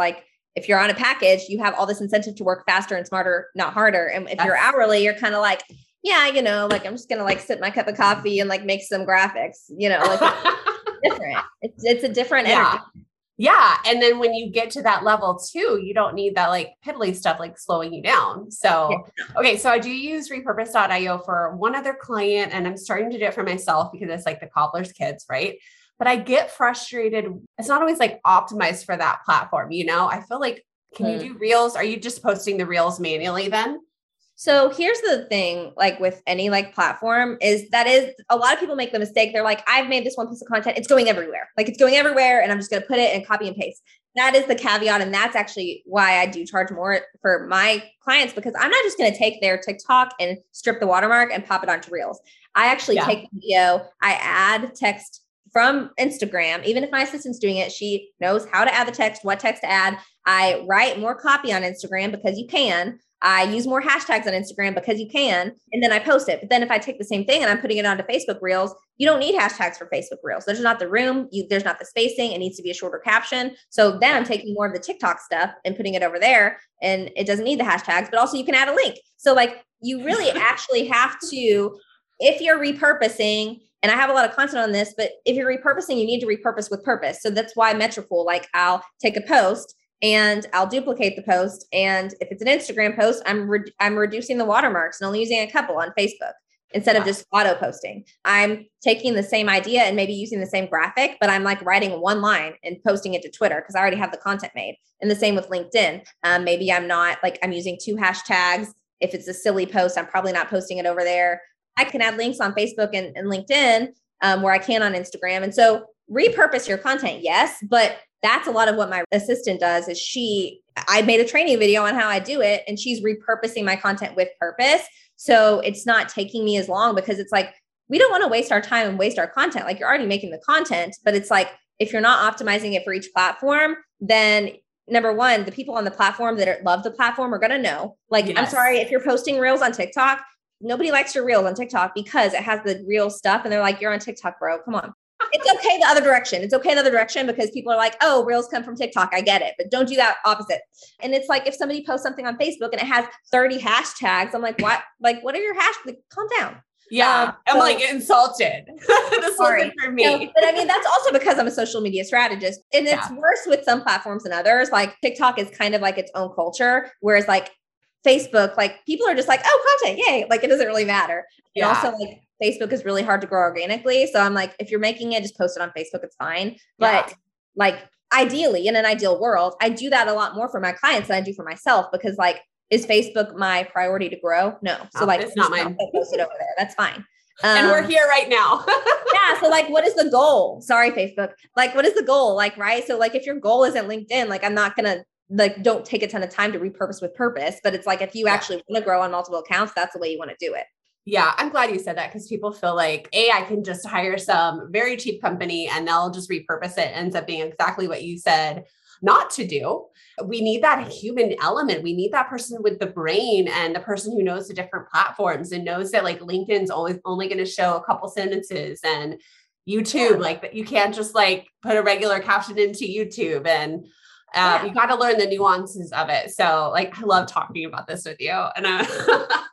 if you're on a package, you have all this incentive to work faster and smarter, not harder. And if That's- you're hourly, you're kind of like, yeah, you know, like I'm just going to like sip my cup of coffee and like make some graphics, you know, like it's different. It's, it's a different yeah. energy. Yeah. And then when you get to that level too, you don't need that like piddly stuff, like slowing you down. So, yeah. Okay. So I do use repurpose dot io for one other client, and I'm starting to do it for myself because it's like the cobbler's kids, right? But I get frustrated. It's not always like optimized for that platform. You know, I feel like, can mm. you do reels? Are you just posting the reels manually then? So here's the thing, like with any like platform is that is a lot of people make the mistake. They're like, I've made this one piece of content. It's going everywhere. Like it's going everywhere. And I'm just going to put it and copy and paste. That is the caveat. And that's actually why I do charge more for my clients, because I'm not just going to take their TikTok and strip the watermark and pop it onto Reels. I actually yeah. take the video, I add text from Instagram. Even if my assistant's doing it, she knows how to add the text, what text to add. I write more copy on Instagram because you can. I use more hashtags on Instagram because you can, and then I post it. But then if I take the same thing and I'm putting it onto Facebook Reels, you don't need hashtags for Facebook Reels. There's not the room. You, there's not the spacing. It needs to be a shorter caption. So then I'm taking more of the TikTok stuff and putting it over there, and it doesn't need the hashtags, but also you can add a link. So like you really actually have to, if you're repurposing, and I have a lot of content on this, but if you're repurposing, you need to repurpose with purpose. So that's why Metricool, like I'll take a post and I'll duplicate the post. And if it's an Instagram post, I'm re- I'm reducing the watermarks and only using a couple on Facebook instead yeah. of just auto posting. I'm taking the same idea and maybe using the same graphic, but I'm like writing one line and posting it to Twitter because I already have the content made. And the same with LinkedIn. Um, maybe I'm not like, I'm using two hashtags. If it's a silly post, I'm probably not posting it over there. I can add links on Facebook and, and LinkedIn um, where I can on Instagram. And so repurpose your content, yes, but that's a lot of what my assistant does is she, I made a training video on how I do it, and she's repurposing my content with purpose. So it's not taking me as long because it's like, we don't want to waste our time and waste our content. Like you're already making the content, but it's like, if you're not optimizing it for each platform, then number one, the people on the platform that are, love the platform are going to know, like, yes. I'm sorry, if you're posting reels on TikTok, nobody likes your reels on TikTok because it has the real stuff. And they're like, you're on TikTok, bro. Come on. It's okay the other direction. It's okay the other direction because people are like, oh, reels come from TikTok. I get it. But don't do that opposite. And it's like if somebody posts something on Facebook and it has thirty hashtags, I'm like, what? Like, what are your hashtags? Like, calm down. Yeah. Um, I'm so, like insulted. This sorry. wasn't for me. No, but I mean, that's also because I'm a social media strategist. And it's yeah. worse with some platforms than others. Like TikTok is kind of like its own culture. Whereas like Facebook, like people are just like, oh, content. Yay. Like it doesn't really matter. Yeah. And also like Facebook is really hard to grow organically. So I'm like, if you're making it, just post it on Facebook. It's fine. But yeah. like ideally in an ideal world, I do that a lot more for my clients than I do for myself because like, is Facebook my priority to grow? No. So no, like, it's not mine. Post it over there. That's fine. Um, and we're here right now. yeah. So like, what is the goal? Sorry, Facebook. Like, what is the goal? Like, right. So like, if your goal isn't LinkedIn, like I'm not going to like, don't take a ton of time to repurpose with purpose, but it's like, if you yeah. actually want to grow on multiple accounts, that's the way you want to do it. Yeah, I'm glad you said that because people feel like, A, I can just hire some very cheap company and they'll just repurpose it. It ends up being exactly what you said not to do. We need that human element. We need that person with the brain and the person who knows the different platforms and knows that like LinkedIn's always only going to show a couple sentences and YouTube, yeah. like that you can't just like put a regular caption into YouTube and uh, yeah. you got to learn the nuances of it. So like, I love talking about this with you. And I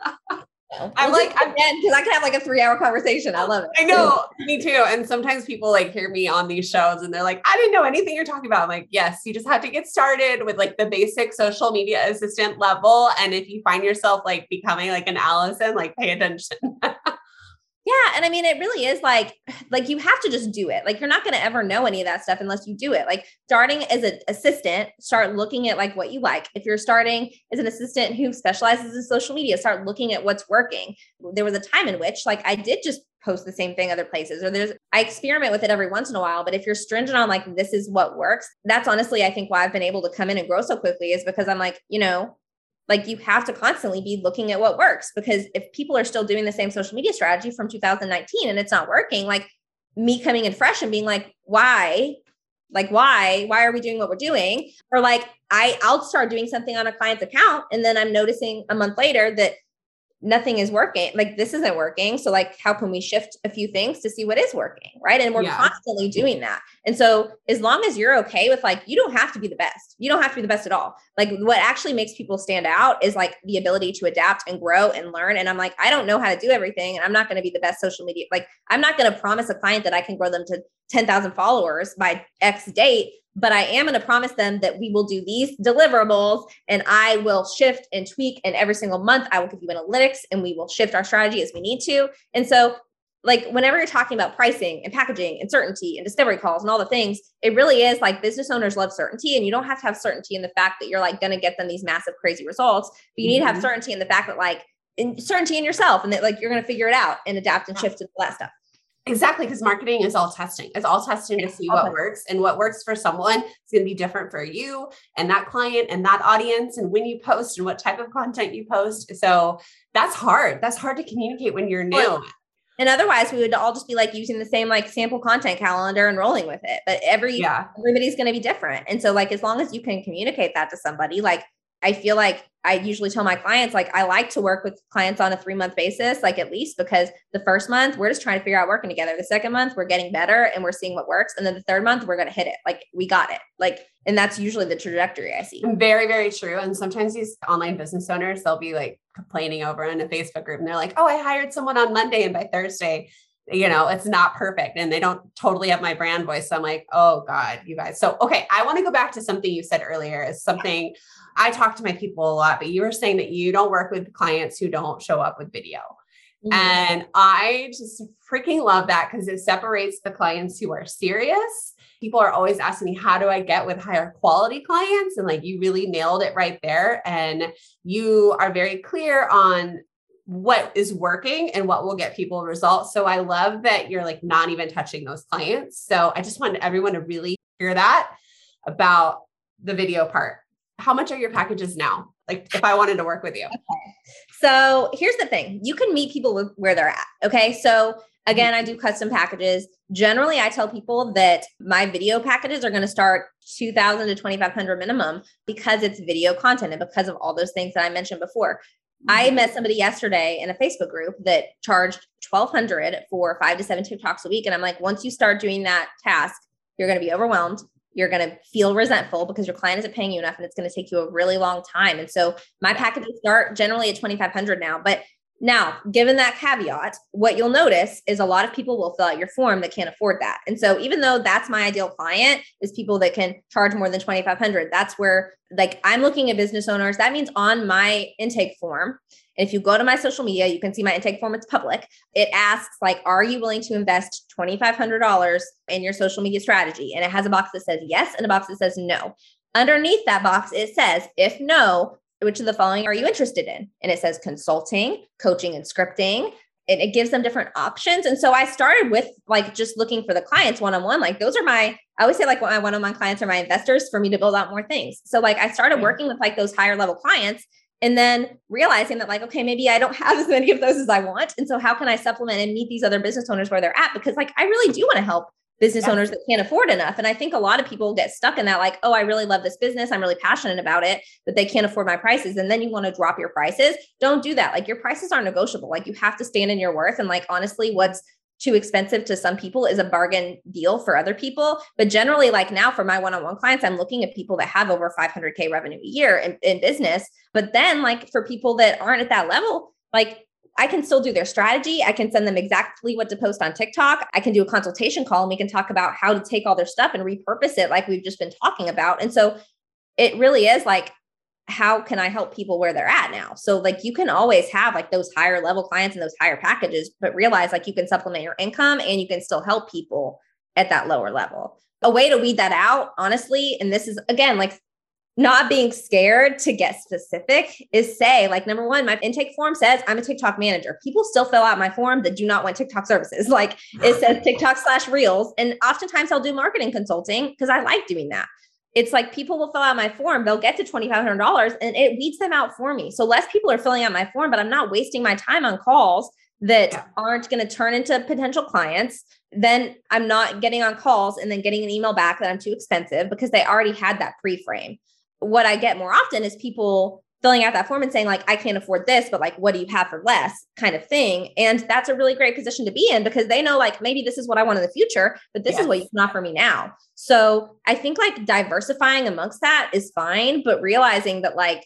I'm like, I'm because I can have like a three hour conversation. I love it. I know, me too. And sometimes people like hear me on these shows and they're like, I didn't know anything you're talking about. I'm like, yes, you just have to get started with like the basic social media assistant level. And if you find yourself like becoming like an Allison, like pay attention. Yeah. And I mean, it really is like, like you have to just do it. Like, you're not going to ever know any of that stuff unless you do it. Like starting as an assistant, start looking at like what you like. If you're starting as an assistant who specializes in social media, start looking at what's working. There was a time in which like I did just post the same thing other places, or there's, I experiment with it every once in a while. But if you're stringent on like, this is what works, that's honestly, I think why I've been able to come in and grow so quickly is because I'm like, you know, like you have to constantly be looking at what works, because if people are still doing the same social media strategy from two thousand nineteen and it's not working, like me coming in fresh and being like, why, like, why, why are we doing what we're doing? Or like, I, I'll start doing something on a client's account. And then I'm noticing a month later that nothing is working. Like this isn't working. So like, how can we shift a few things to see what is working? Right. And we're yeah. constantly doing that. And so as long as you're okay with like, you don't have to be the best, you don't have to be the best at all. Like what actually makes people stand out is like the ability to adapt and grow and learn. And I'm like, I don't know how to do everything. And I'm not going to be the best social media. Like I'm not going to promise a client that I can grow them to ten thousand followers by X date. But I am going to promise them that we will do these deliverables and I will shift and tweak. And every single month, I will give you analytics and we will shift our strategy as we need to. And so like whenever you're talking about pricing and packaging and certainty and discovery calls and all the things, it really is like business owners love certainty. And you don't have to have certainty in the fact that you're like going to get them these massive, crazy results, but you need mm-hmm. to have certainty in the fact that like in certainty in yourself and that like you're going to figure it out and adapt and yeah. shift and all that stuff. Exactly. Because marketing is all testing. It's all testing to see what works, and what works for someone is going to be different for you and that client and that audience and when you post and what type of content you post. So that's hard. That's hard to communicate when you're new. And otherwise we would all just be like using the same like sample content calendar and rolling with it. But every, yeah. everybody's going to be different. And so like, as long as you can communicate that to somebody, like I feel like I usually tell my clients, like, I like to work with clients on a three month basis, like at least because the first month we're just trying to figure out working together. The second month we're getting better and we're seeing what works. And then the third month we're going to hit it. Like we got it. Like, and that's usually the trajectory I see. Very, very true. And sometimes these online business owners, they'll be like complaining over in a Facebook group and they're like, oh, I hired someone on Monday and by Thursday, you know, it's not perfect. And they don't totally have my brand voice. So I'm like, oh God, you guys. So, okay. I want to go back to something you said earlier is something I talk to my people a lot, but you were saying that you don't work with clients who don't show up with video. Mm-hmm. And I just freaking love that because it separates the clients who are serious. People are always asking me, how do I get with higher quality clients? And like, you really nailed it right there. And you are very clear on what is working and what will get people results. So I love that you're like not even touching those clients. So I just wanted everyone to really hear that about the video part. How much are your packages now? Like if I wanted to work with you. Okay. So here's the thing. You can meet people where they're at. Okay. So again, I do custom packages. Generally, I tell people that my video packages are going to start two thousand to twenty-five hundred minimum because it's video content and because of all those things that I mentioned before. I met somebody yesterday in a Facebook group that charged twelve hundred for five to seven TikToks a week. And I'm like, once you start doing that task, you're going to be overwhelmed. You're going to feel resentful because your client isn't paying you enough and it's going to take you a really long time. And so my packages start generally at twenty-five hundred now, but now, given that caveat, what you'll notice is a lot of people will fill out your form that can't afford that. And so even though that's my ideal client is people that can charge more than twenty-five hundred, that's where like I'm looking at business owners. That means on my intake form, and if you go to my social media, you can see my intake form, it's public. It asks like, are you willing to invest twenty-five hundred dollars in your social media strategy? And it has a box that says yes and a box that says no. Underneath that box, it says, if no, which of the following are you interested in? And it says consulting, coaching, and scripting. And it gives them different options. And so I started with like just looking for the clients one-on-one. Like those are my, I always say like my one-on-one clients are my investors for me to build out more things. So like I started working with like those higher level clients and then realizing that like, okay, maybe I don't have as many of those as I want. And so how can I supplement and meet these other business owners where they're at? Because like, I really do want to help business yeah. owners that can't afford enough. And I think a lot of people get stuck in that, like, oh, I really love this business. I'm really passionate about it, but they can't afford my prices. And then you want to drop your prices. Don't do that. Like your prices aren't negotiable. Like you have to stand in your worth. And like, honestly, what's too expensive to some people is a bargain deal for other people. But generally, like now for my one-on-one clients, I'm looking at people that have over five hundred K revenue a year in, in business. But then like for people that aren't at that level, like I can still do their strategy. I can send them exactly what to post on TikTok. I can do a consultation call and we can talk about how to take all their stuff and repurpose it like we've just been talking about. And so it really is like, how can I help people where they're at now? So like you can always have like those higher level clients and those higher packages, but realize like you can supplement your income and you can still help people at that lower level. A way to weed that out, honestly, and this is again, like not being scared to get specific is say like, number one, my intake form says I'm a TikTok manager. People still fill out my form that do not want TikTok services. Like it says TikTok slash reels. And oftentimes I'll do marketing consulting because I like doing that. It's like people will fill out my form. They'll get to twenty-five hundred dollars and it weeds them out for me. So less people are filling out my form, but I'm not wasting my time on calls that yeah. aren't going to turn into potential clients. Then I'm not getting on calls and then getting an email back that I'm too expensive because they already had that pre-frame. What I get more often is people filling out that form and saying like, I can't afford this, but like, what do you have for less kind of thing. And that's a really great position to be in because they know like, maybe this is what I want in the future, but this yes. is what you can offer me now. So I think like diversifying amongst that is fine, but realizing that like,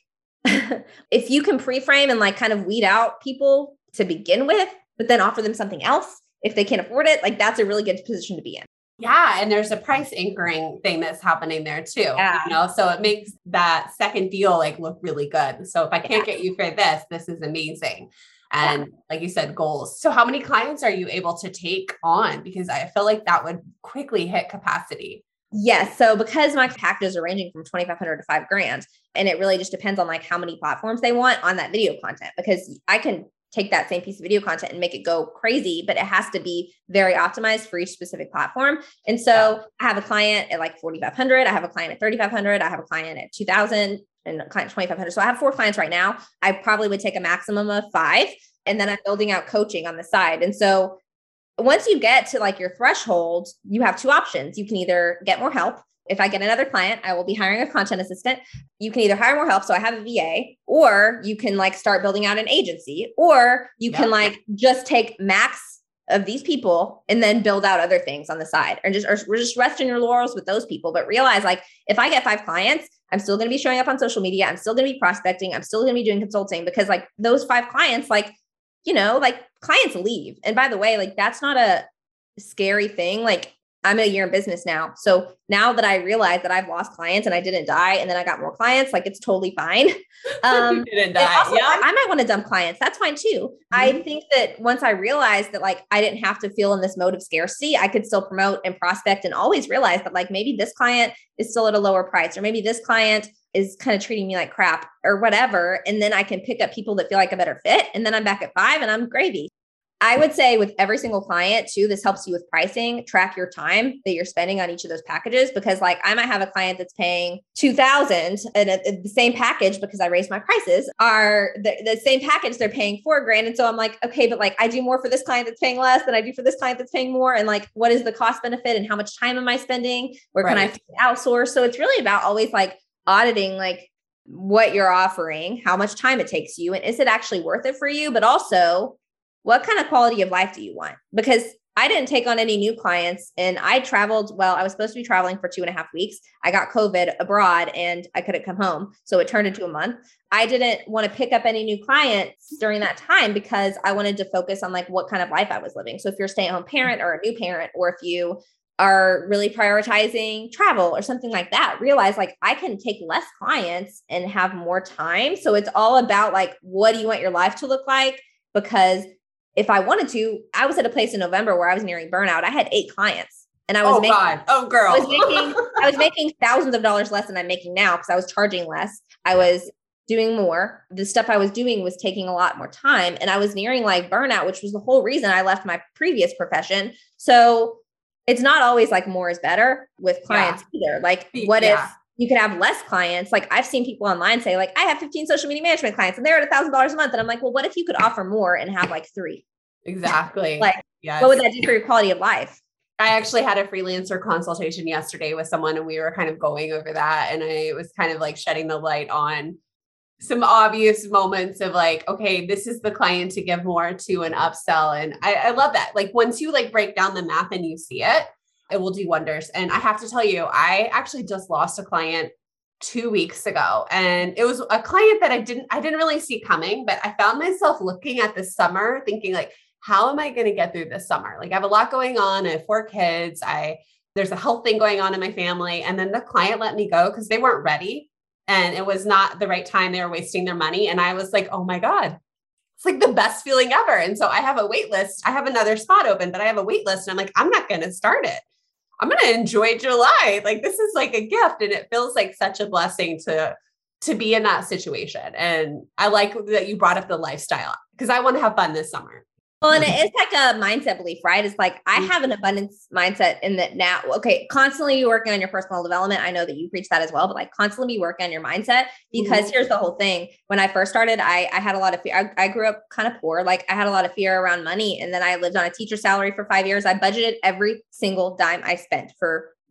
if you can pre-frame and like kind of weed out people to begin with, but then offer them something else, if they can't afford it, like that's a really good position to be in. Yeah. And there's a price anchoring thing that's happening there too, yeah. you know, so it makes that second deal like look really good. So if I can't yeah. get you for this, this is amazing. And yeah. like you said, goals. So how many clients are you able to take on? Because I feel like that would quickly hit capacity. Yes. So because my packages are ranging from twenty-five hundred to five grand, and it really just depends on like how many platforms they want on that video content, because I can take that same piece of video content and make it go crazy, but it has to be very optimized for each specific platform. And so yeah. I have a client at like forty-five hundred. I have a client at thirty-five hundred. I have a client at two thousand and a client at twenty-five hundred. So I have four clients right now. I probably would take a maximum of five. And then I'm building out coaching on the side. And so once you get to like your threshold, you have two options. You can either get more help. If I get another client, I will be hiring a content assistant. You can either hire more help, so I have a V A, or you can like start building out an agency, or you yeah. can like just take max of these people and then build out other things on the side, or just, or just rest in your laurels with those people. But realize like, if I get five clients, I'm still going to be showing up on social media. I'm still going to be prospecting. I'm still going to be doing consulting, because like those five clients, like, you know, like clients leave. And by the way, like that's not a scary thing. Like I'm a year in business now. So now that I realize that I've lost clients and I didn't die, and then I got more clients, like it's totally fine. Um, you didn't die. Also, yeah. I, I might want to dump clients. That's fine too. Mm-hmm. I think that once I realized that like I didn't have to feel in this mode of scarcity, I could still promote and prospect, and always realize that like maybe this client is still at a lower price, or maybe this client is kind of treating me like crap or whatever. And then I can pick up people that feel like a better fit. And then I'm back at five and I'm gravy. I would say with every single client too, this helps you with pricing. Track your time that you're spending on each of those packages, because like I might have a client that's paying two thousand and a, a, the same package, because I raised my prices, are the, the same package. They're paying four grand. And so I'm like, okay, but like I do more for this client that's paying less than I do for this client that's paying more. And like, what is the cost benefit and how much time am I spending? Where can right. I outsource? So it's really about always like auditing, like what you're offering, how much time it takes you, and is it actually worth it for you? But also, what kind of quality of life do you want? Because I didn't take on any new clients, and I traveled. Well, I was supposed to be traveling for two and a half weeks. I got COVID abroad and I couldn't come home. So it turned into a month. I didn't want to pick up any new clients during that time because I wanted to focus on like what kind of life I was living. So if you're a stay-at-home parent or a new parent, or if you are really prioritizing travel or something like that, realize like I can take less clients and have more time. So it's all about like, what do you want your life to look like? Because if I wanted to, I was at a place in November where I was nearing burnout. I had eight clients, and I was oh making, God. oh girl, I was making, I was making thousands of dollars less than I'm making now, because I was charging less. I was doing more. The stuff I was doing was taking a lot more time, and I was nearing like burnout, which was the whole reason I left my previous profession. So it's not always like more is better with clients yeah. either. Like what yeah. if you could have less clients? Like I've seen people online say like, I have fifteen social media management clients and they're at a thousand dollars a month. And I'm like, well, what if you could offer more and have like three? Exactly. Like, yes. What would that do for your quality of life? I actually had a freelancer consultation yesterday with someone, and we were kind of going over that. And I was kind of like shedding the light on some obvious moments of like, okay, this is the client to give more to an upsell. And I, I love that. Like once you like break down the math and you see it, it will do wonders. And I have to tell you, I actually just lost a client two weeks ago, and it was a client that I didn't, I didn't really see coming, but I found myself looking at this summer thinking like, how am I going to get through this summer? Like I have a lot going on. I have four kids. I, there's a health thing going on in my family. And then the client let me go because they weren't ready. And it was not the right time. They were wasting their money. And I was like, oh my God, it's like the best feeling ever. And so I have a wait list. I have another spot open, but I have a wait list. And I'm like, I'm not going to start it. I'm going to enjoy July. Like this is like a gift. And it feels like such a blessing to, to be in that situation. And I like that you brought up the lifestyle, because I want to have fun this summer. Well, and it's like a mindset belief, right? It's like, I have an abundance mindset in that now, okay, constantly be working on your personal development. I know that you preach that as well, but like constantly be working on your mindset, because mm-hmm. here's the whole thing. When I first started, I, I had a lot of fear. I, I grew up kind of poor. Like I had a lot of fear around money. And then I lived on a teacher salary for five years. I budgeted every single dime I spent for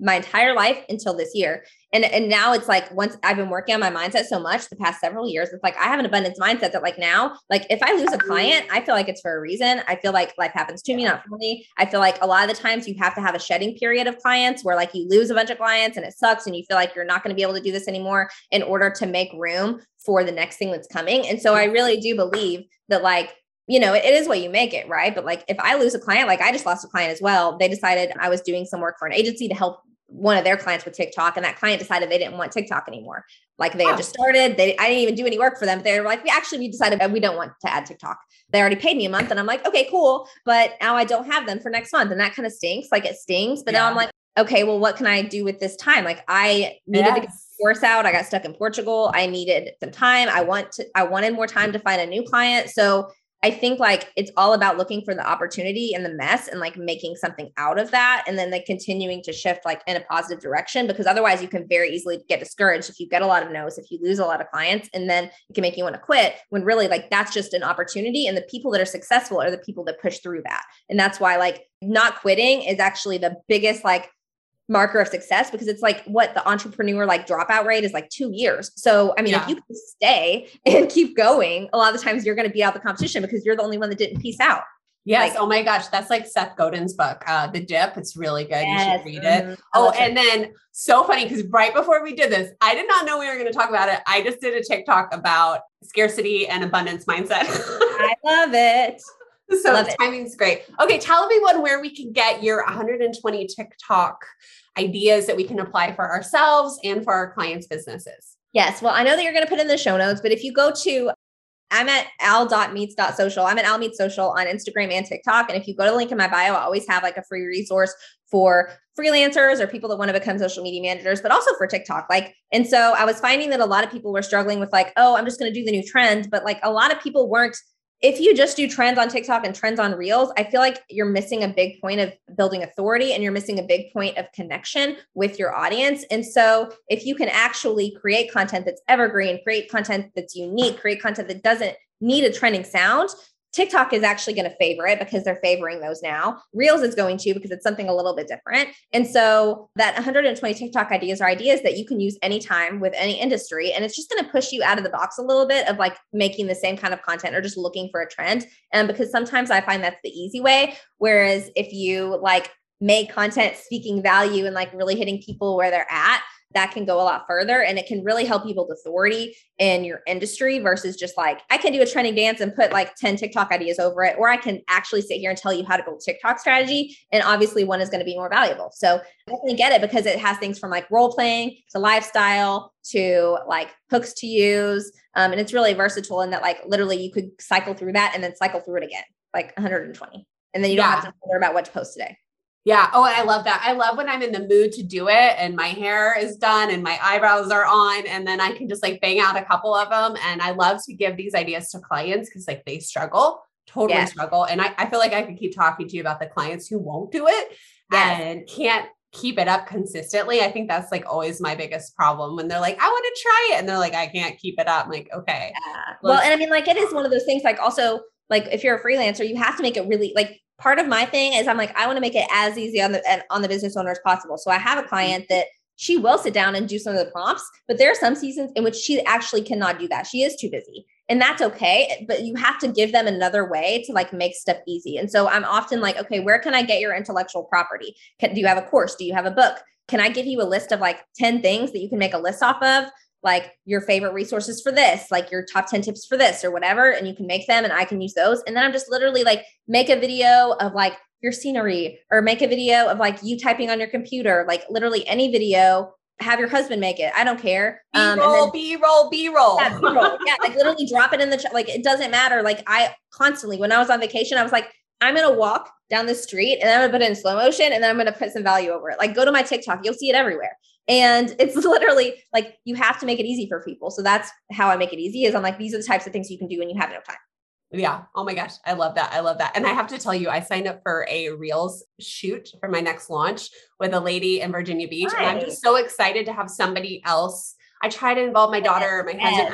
my entire life until this year. And, and now it's like, once I've been working on my mindset so much the past several years, it's like, I have an abundance mindset that like now, like if I lose a client, I feel like it's for a reason. I feel like life happens to me, not for me. I feel like a lot of the times you have to have a shedding period of clients where like you lose a bunch of clients and it sucks. And you feel like you're not going to be able to do this anymore in order to make room for the next thing that's coming. And so I really do believe that like, you know, it, it is what you make it, right? But like, if I lose a client, like I just lost a client as well. They decided I was doing some work for an agency to help one of their clients with TikTok. And that client decided they didn't want TikTok anymore. Like they had just started, they, I didn't even do any work for them. But they were like, we actually, we decided that we don't want to add TikTok. They already paid me a month. And I'm like, okay, cool. But now I don't have them for next month. And that kind of stinks. Like it stings. But yeah. Now I'm like, okay, well, what can I do with this time? Like I needed yes. to get the course out. I got stuck in Portugal. I needed some time. I want to, I wanted more time to find a new client. So I think like it's all about looking for the opportunity in the mess and like making something out of that. And then like continuing to shift like in a positive direction, because otherwise you can very easily get discouraged if you get a lot of no's, if you lose a lot of clients, and then it can make you want to quit when really like that's just an opportunity. And the people that are successful are the people that push through that. And that's why like not quitting is actually the biggest like marker of success, because it's like what the entrepreneur like dropout rate is like two years. So, I mean, yeah. if you can stay and keep going, a lot of the times you're going to beat out the competition because you're the only one that didn't peace out. Yes. Like, oh my gosh. That's like Seth Godin's book, uh, The Dip. It's really good. Yes. You should read it. Mm-hmm. Oh, and then so funny because right before we did this, I did not know we were going to talk about it. I just did a TikTok about scarcity and abundance mindset. I love it. So love timing's it. Great. Okay. Tell everyone where we can get your one hundred twenty TikTok ideas that we can apply for ourselves and for our clients' businesses. Yes. Well, I know that you're going to put in the show notes, but if you go to, I'm at al dot meets dot social. I'm at Al Meets Social on Instagram and TikTok. And if you go to the link in my bio, I always have like a free resource for freelancers or people that want to become social media managers, but also for TikTok. Like, and so I was finding that a lot of people were struggling with like, oh, I'm just going to do the new trend. But like a lot of people weren't. If you just do trends on TikTok and trends on Reels, I feel like you're missing a big point of building authority and you're missing a big point of connection with your audience. And so if you can actually create content that's evergreen, create content that's unique, create content that doesn't need a trending sound, TikTok is actually going to favor it because they're favoring those now. Reels is going to because it's something a little bit different. And so that one hundred twenty TikTok ideas are ideas that you can use anytime with any industry. And it's just going to push you out of the box a little bit of like making the same kind of content or just looking for a trend. And because sometimes I find that's the easy way. Whereas if you like make content speaking value and like really hitting people where they're at, that can go a lot further and it can really help you build authority in your industry versus just like, I can do a trending dance and put like ten TikTok ideas over it, or I can actually sit here and tell you how to build TikTok strategy. And obviously one is going to be more valuable. So definitely get it because it has things from like role playing to lifestyle to like hooks to use. Um, and it's really versatile in that like literally you could cycle through that and then cycle through it again, like one hundred twenty. And then you don't yeah. have to worry about what to post today. Yeah. Oh, I love that. I love when I'm in the mood to do it and my hair is done and my eyebrows are on and then I can just like bang out a couple of them. And I love to give these ideas to clients because like they struggle, totally yes. struggle. And I, I feel like I could keep talking to you about the clients who won't do it yes. and can't keep it up consistently. I think that's like always my biggest problem when they're like, I want to try it. And they're like, I can't keep it up. I'm like, okay. Yeah. Well, and I mean, like, it is one of those things, like also like if you're a freelancer, you have to make it really like, part of my thing is I'm like, I want to make it as easy on the on the business owner as possible. So I have a client that she will sit down and do some of the prompts, but there are some seasons in which she actually cannot do that. She is too busy and that's okay. But you have to give them another way to like make stuff easy. And so I'm often like, okay, where can I get your intellectual property? Can, do you have a course? Do you have a book? Can I give you a list of like ten things that you can make a list off of? Like your favorite resources for this, like your top ten tips for this or whatever. And you can make them and I can use those. And then I'm just literally like, make a video of like your scenery or make a video of like you typing on your computer, like literally any video, have your husband make it. I don't care. Um, B-roll, then, B-roll, B-roll. Yeah, B-roll. Yeah, like literally drop it in the chat. Like, it doesn't matter. Like I constantly, when I was on vacation, I was like, I'm going to walk down the street and I'm going to put it in slow motion and then I'm going to put some value over it. Like go to my TikTok, you'll see it everywhere. And it's literally like, you have to make it easy for people. So that's how I make it easy is I'm like, these are the types of things you can do when you have no time. Yeah. Oh my gosh. I love that. I love that. And I have to tell you, I signed up for a Reels shoot for my next launch with a lady in Virginia Beach. Nice. And I'm just so excited to have somebody else. I try to involve my daughter, my husband.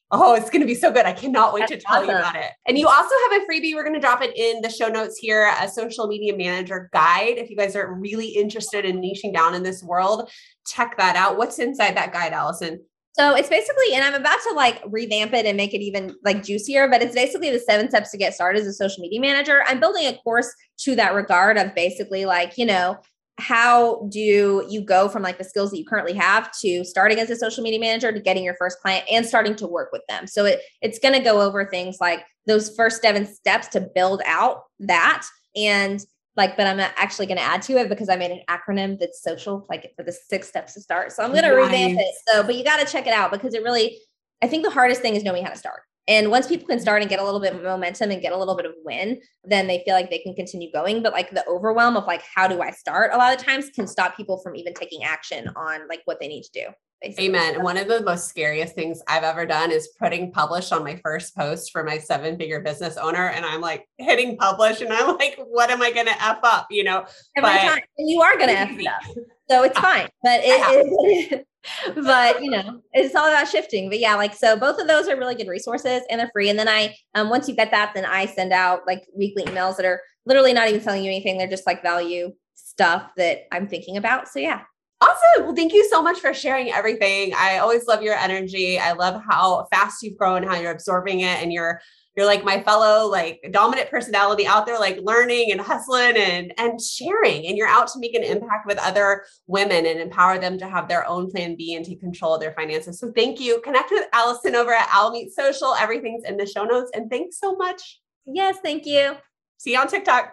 Oh, it's going to be so good. I cannot wait That's to tell awesome. you about it. And you also have a freebie. We're going to drop it in the show notes here, a social media manager guide. If you guys are really interested in niching down in this world, check that out. What's inside that guide, Allison? So it's basically, and I'm about to like revamp it and make it even like juicier, but it's basically the seven steps to get started as a social media manager. I'm building a course to that regard of basically like, you know, how do you go from like the skills that you currently have to starting as a social media manager to getting your first client and starting to work with them. So it it's going to go over things like those first seven steps to build out that. And like, but I'm actually going to add to it because I made an acronym that's social, like for the six steps to start. So I'm going to nice. revamp it. So, but you got to check it out because it really, I think the hardest thing is knowing how to start. And once people can start and get a little bit of momentum and get a little bit of win, then they feel like they can continue going. But like the overwhelm of like, how do I start? A lot of times can stop people from even taking action on like what they need to do. Basically. Amen. And one of the most scariest things I've ever done is putting publish on my first post for my seven figure business owner. And I'm like hitting publish and I'm like, what am I going to F up? You know, every but, time. And you are going to F it up. So it's fine. But it is. But, you know, it's all about shifting. But yeah, like, so both of those are really good resources and they're free. And then I, um, once you get that, then I send out like weekly emails that are literally not even telling you anything. They're just like value stuff that I'm thinking about. So yeah. Awesome. Well, thank you so much for sharing everything. I always love your energy. I love how fast you've grown, how you're absorbing it. And you're, you're like my fellow, like dominant personality out there, like learning and hustling and, and sharing. And you're out to make an impact with other women and empower them to have their own plan B and take control of their finances. So thank you. Connect with Allison over at Al Meet Social. Everything's in the show notes. And thanks so much. Yes. Thank you. See you on TikTok.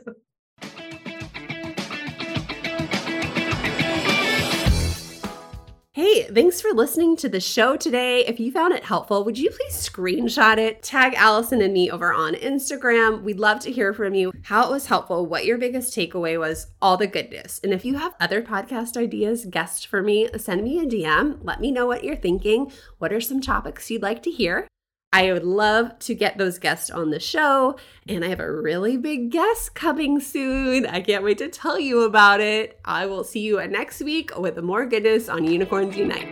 Hey, thanks for listening to the show today. If you found it helpful, would you please screenshot it, tag Allison and me over on Instagram. We'd love to hear from you, how it was helpful, what your biggest takeaway was, all the goodness. And if you have other podcast ideas, guests for me, send me a D M. Let me know what you're thinking. What are some topics you'd like to hear? I would love to get those guests on the show, and I have a really big guest coming soon. I can't wait to tell you about it. I will see you next week with more goodness on Unicorns Unite.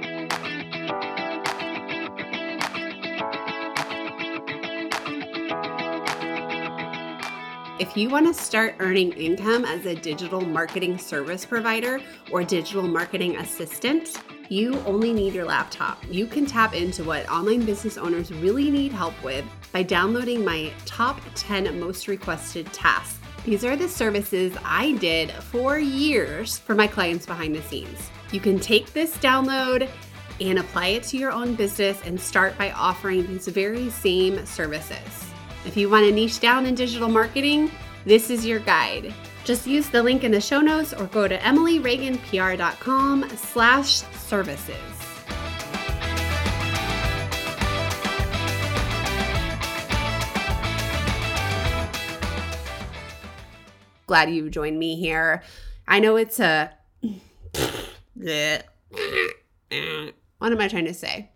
If you want to start earning income as a digital marketing service provider or digital marketing assistant, you only need your laptop. You can tap into what online business owners really need help with by downloading my top ten most requested tasks. These are the services I did for years for my clients behind the scenes. You can take this download and apply it to your own business and start by offering these very same services. If you want to niche down in digital marketing, this is your guide. Just use the link in the show notes or go to emilyreaganpr.com slash services. Glad you joined me here. I know it's a... What am I trying to say?